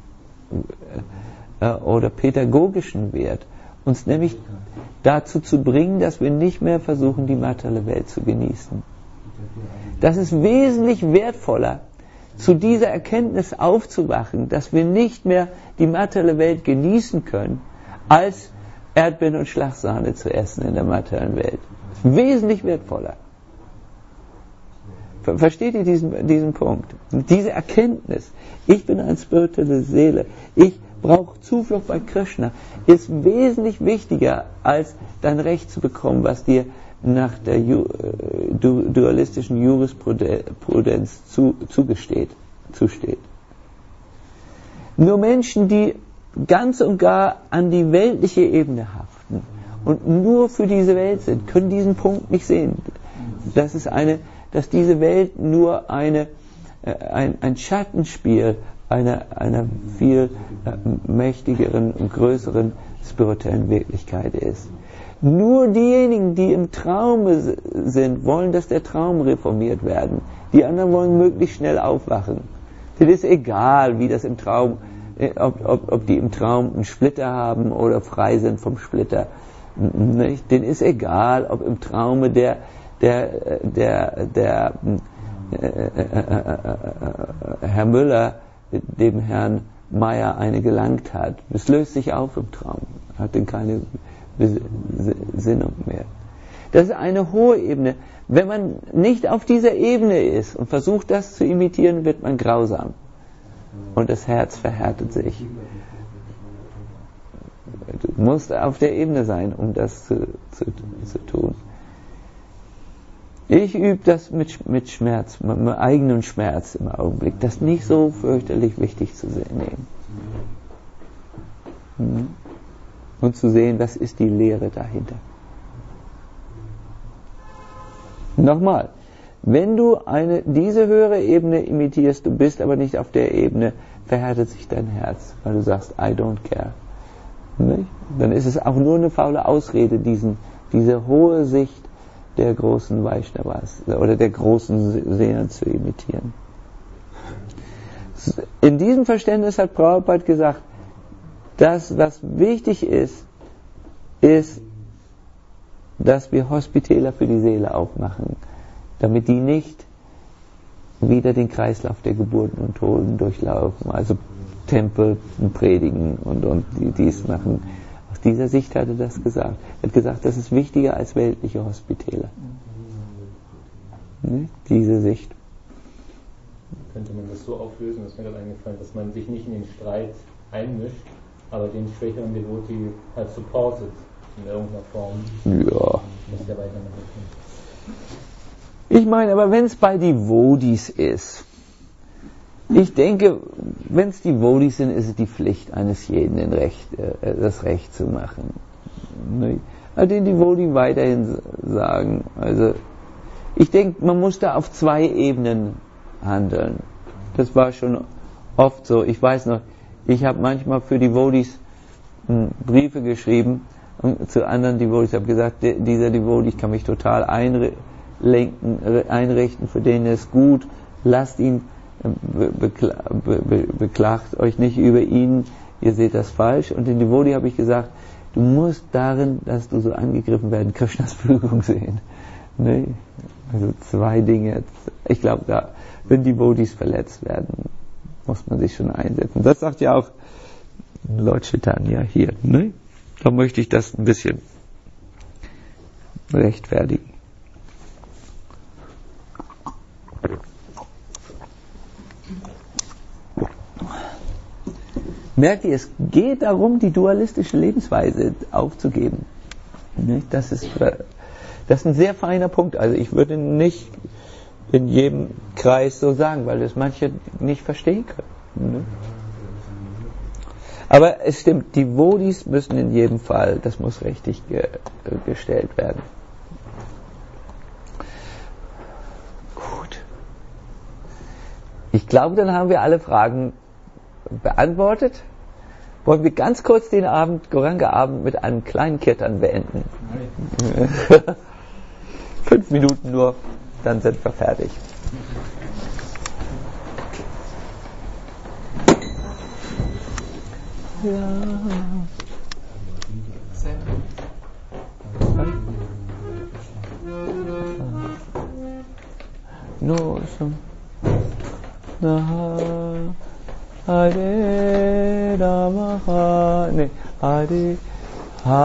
äh, oder pädagogischen Wert, uns nämlich dazu zu bringen, dass wir nicht mehr versuchen, die materielle Welt zu genießen. Das ist wesentlich wertvoller, zu dieser Erkenntnis aufzuwachen, dass wir nicht mehr die materielle Welt genießen können, als Erdbeeren und Schlagsahne zu essen in der materiellen Welt. Wesentlich wertvoller. Versteht ihr diesen, diesen Punkt? Diese Erkenntnis, ich bin eine spirituelle Seele, ich brauche Zuflucht bei Krishna, ist wesentlich wichtiger, als dein Recht zu bekommen, was dir nach der Ju, du, dualistischen Jurisprudenz zu, zugesteht, zusteht. Nur Menschen, die ganz und gar an die weltliche Ebene haften und nur für diese Welt sind, können diesen Punkt nicht sehen. Das ist eine, dass diese Welt nur eine, äh, ein, ein Schattenspiel einer, einer viel äh, mächtigeren und größeren spirituellen Wirklichkeit ist. Nur diejenigen, die im Traume sind, wollen, dass der Traum reformiert werden. Die anderen wollen möglichst schnell aufwachen. Das ist egal, wie das im Traum, ob, ob, ob die im Traum einen Splitter haben oder frei sind vom Splitter. Nicht? Denen ist egal, ob im Traume der, der, der, der äh, äh, äh, äh, Herr Müller dem Herrn Meier eine gelangt hat. Das löst sich auf im Traum, hat dann keine Besinnung mehr. Das ist eine hohe Ebene. Wenn man nicht auf dieser Ebene ist und versucht, das zu imitieren, wird man grausam. Und das Herz verhärtet sich. Du musst auf der Ebene sein, um das zu, zu, zu tun. Ich übe das mit, mit Schmerz, mit meinem eigenen Schmerz im Augenblick. Das ist nicht so fürchterlich wichtig zu nehmen. Mhm. Und zu sehen, was ist die Lehre dahinter. Nochmal, wenn du eine, diese höhere Ebene imitierst, du bist aber nicht auf der Ebene, verhärtet sich dein Herz, weil du sagst, I don't care. Nicht? Dann ist es auch nur eine faule Ausrede, diesen, diese hohe Sicht der großen Vaishnavas oder der großen Seelen zu imitieren. In diesem Verständnis hat Prabhupada gesagt, das, was wichtig ist, ist, dass wir Hospitäler für die Seele aufmachen, damit die nicht wieder den Kreislauf der Geburten und Toten durchlaufen, also Tempel predigen und, und dies machen. Aus dieser Sicht hat er das gesagt. Er hat gesagt, das ist wichtiger als weltliche Hospitäler. Ne? Diese Sicht. Könnte man das so auflösen, das ist mir gerade eingefallen, dass man sich nicht in den Streit einmischt, aber den schwächeren Devotee halt supportet in irgendeiner Form. Ja. Muss ja weitermachen. Ich meine, aber wenn es bei Devotees ist, ich denke, wenn es Devotees sind, ist es die Pflicht eines jeden, den Recht, äh, das Recht zu machen. Ne? Also den Devotee weiterhin sagen. Also ich denke, man muss da auf zwei Ebenen handeln. Das war schon oft so. Ich weiß noch, ich habe manchmal für Devotees m, Briefe geschrieben und zu anderen Devotees habe gesagt, dieser Devotee, ich kann mich total einlenken, einrichten, für den ist gut, lasst ihn, bekla, be, be, beklagt euch nicht über ihn, ihr seht das falsch. Und den Devotee habe ich gesagt, du musst darin, dass du so angegriffen werden, Krishnas Fügung sehen. Ne? Also zwei Dinge. Ich glaube, da, wenn Devotees verletzt werden, muss man sich schon einsetzen. Das sagt ja auch Lord Chaitanya hier. Ne? Da möchte ich das ein bisschen rechtfertigen. Merkt ihr, es geht darum, die dualistische Lebensweise aufzugeben. Das ist, das ist ein sehr feiner Punkt. Also ich würde nicht in jedem Kreis so sagen, weil das manche nicht verstehen können. Aber es stimmt, die Devotees müssen in jedem Fall, das muss richtig ge, gestellt werden. Gut. Ich glaube, dann haben wir alle Fragen beantwortet. Wollen wir ganz kurz den Abend, Gauranga-Abend mit einem kleinen Kirtan beenden? Fünf Minuten nur, dann sind wir fertig. Ja. No, so. Hare Rama, Hare Hare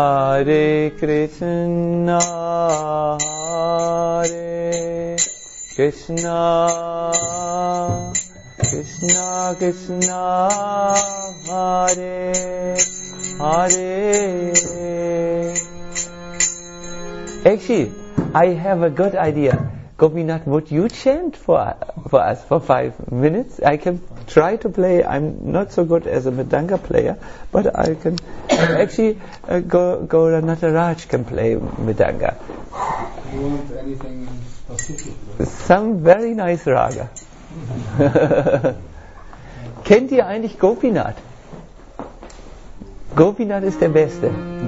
Hare Krishna, Hare Krishna, Krishna, Krishna, Hare, Hare. Actually, I have a good idea. Gopinath, would you chant for for us for five minutes? I can try to play. I'm not so good as a Mridanga player, but I can actually uh, go go Nataraj can play Mridanga. You want anything specific? Some very nice raga. Kennt ihr eigentlich Gopinath? Gopinath ist der Beste.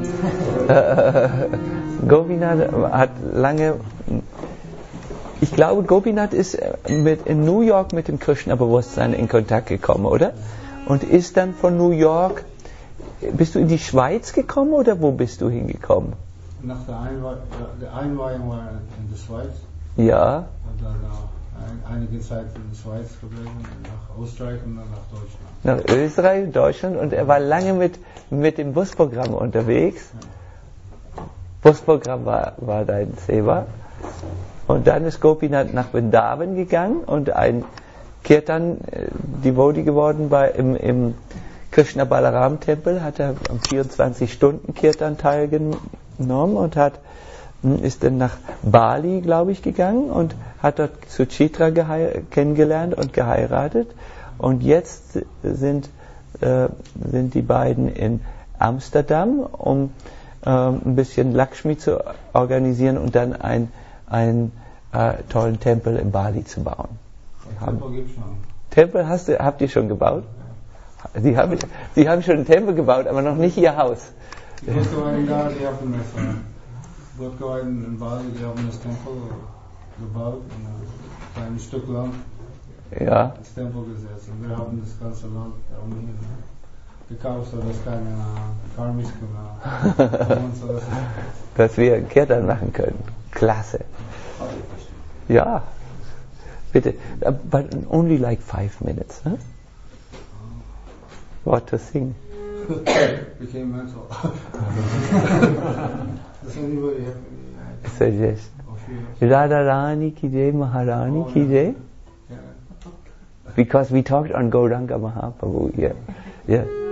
Gopinath hat lange... Ich glaube, Gopinath ist mit, in New York mit dem Krishna-Bewusstsein in Kontakt gekommen, oder? Und ist dann von New York... Bist du in die Schweiz gekommen oder wo bist du hingekommen? Nach der, Einwe der Einweihung war in der Schweiz. Ja. Und dann äh, ein, einige Zeit in der Schweiz geblieben, nach Österreich und dann nach Deutschland. Nach Österreich, Deutschland, und er war lange mit, mit dem Busprogramm unterwegs. Ja. Busprogramm war, war dein Seva. Und dann ist Gopinath nach Vrindavan gegangen und ein Kirtan-Devotee geworden bei, im, im Krishna Balaram Tempel, hat er am vierundzwanzig Stunden Kirtan teilgenommen und hat, ist dann nach Bali, glaube ich, gegangen und hat dort Suchitra kennengelernt und geheiratet. Und jetzt sind, äh, sind die beiden in Amsterdam, um äh, ein bisschen Lakshmi zu organisieren und dann ein einen äh, tollen Tempel in Bali zu bauen. Haben, Tempel gibt's schon. Tempel hast du, habt ihr schon gebaut? Ja. Sie haben, Sie haben schon einen Tempel gebaut, aber noch nicht Ihr Haus. Die Gotgeweihten da, die haben das, äh, Gotgeweihten in Bali, die haben das Tempel gebaut, ein kleines Stück Land, ja. Das Tempel gesetzt. Und wir haben das ganze Land umhin gekauft, sodass keine äh, Karmis kommen. So, dass, dass wir Kirtan machen können. Klasse. Ja, bitte. But only like five minutes. Huh? What to sing? Became mental. Does anybody have any suggestion? Radha Rani ki jai, Maharani ki jai. Because we talked on Gauranga Mahaprabhu. Yeah, yeah.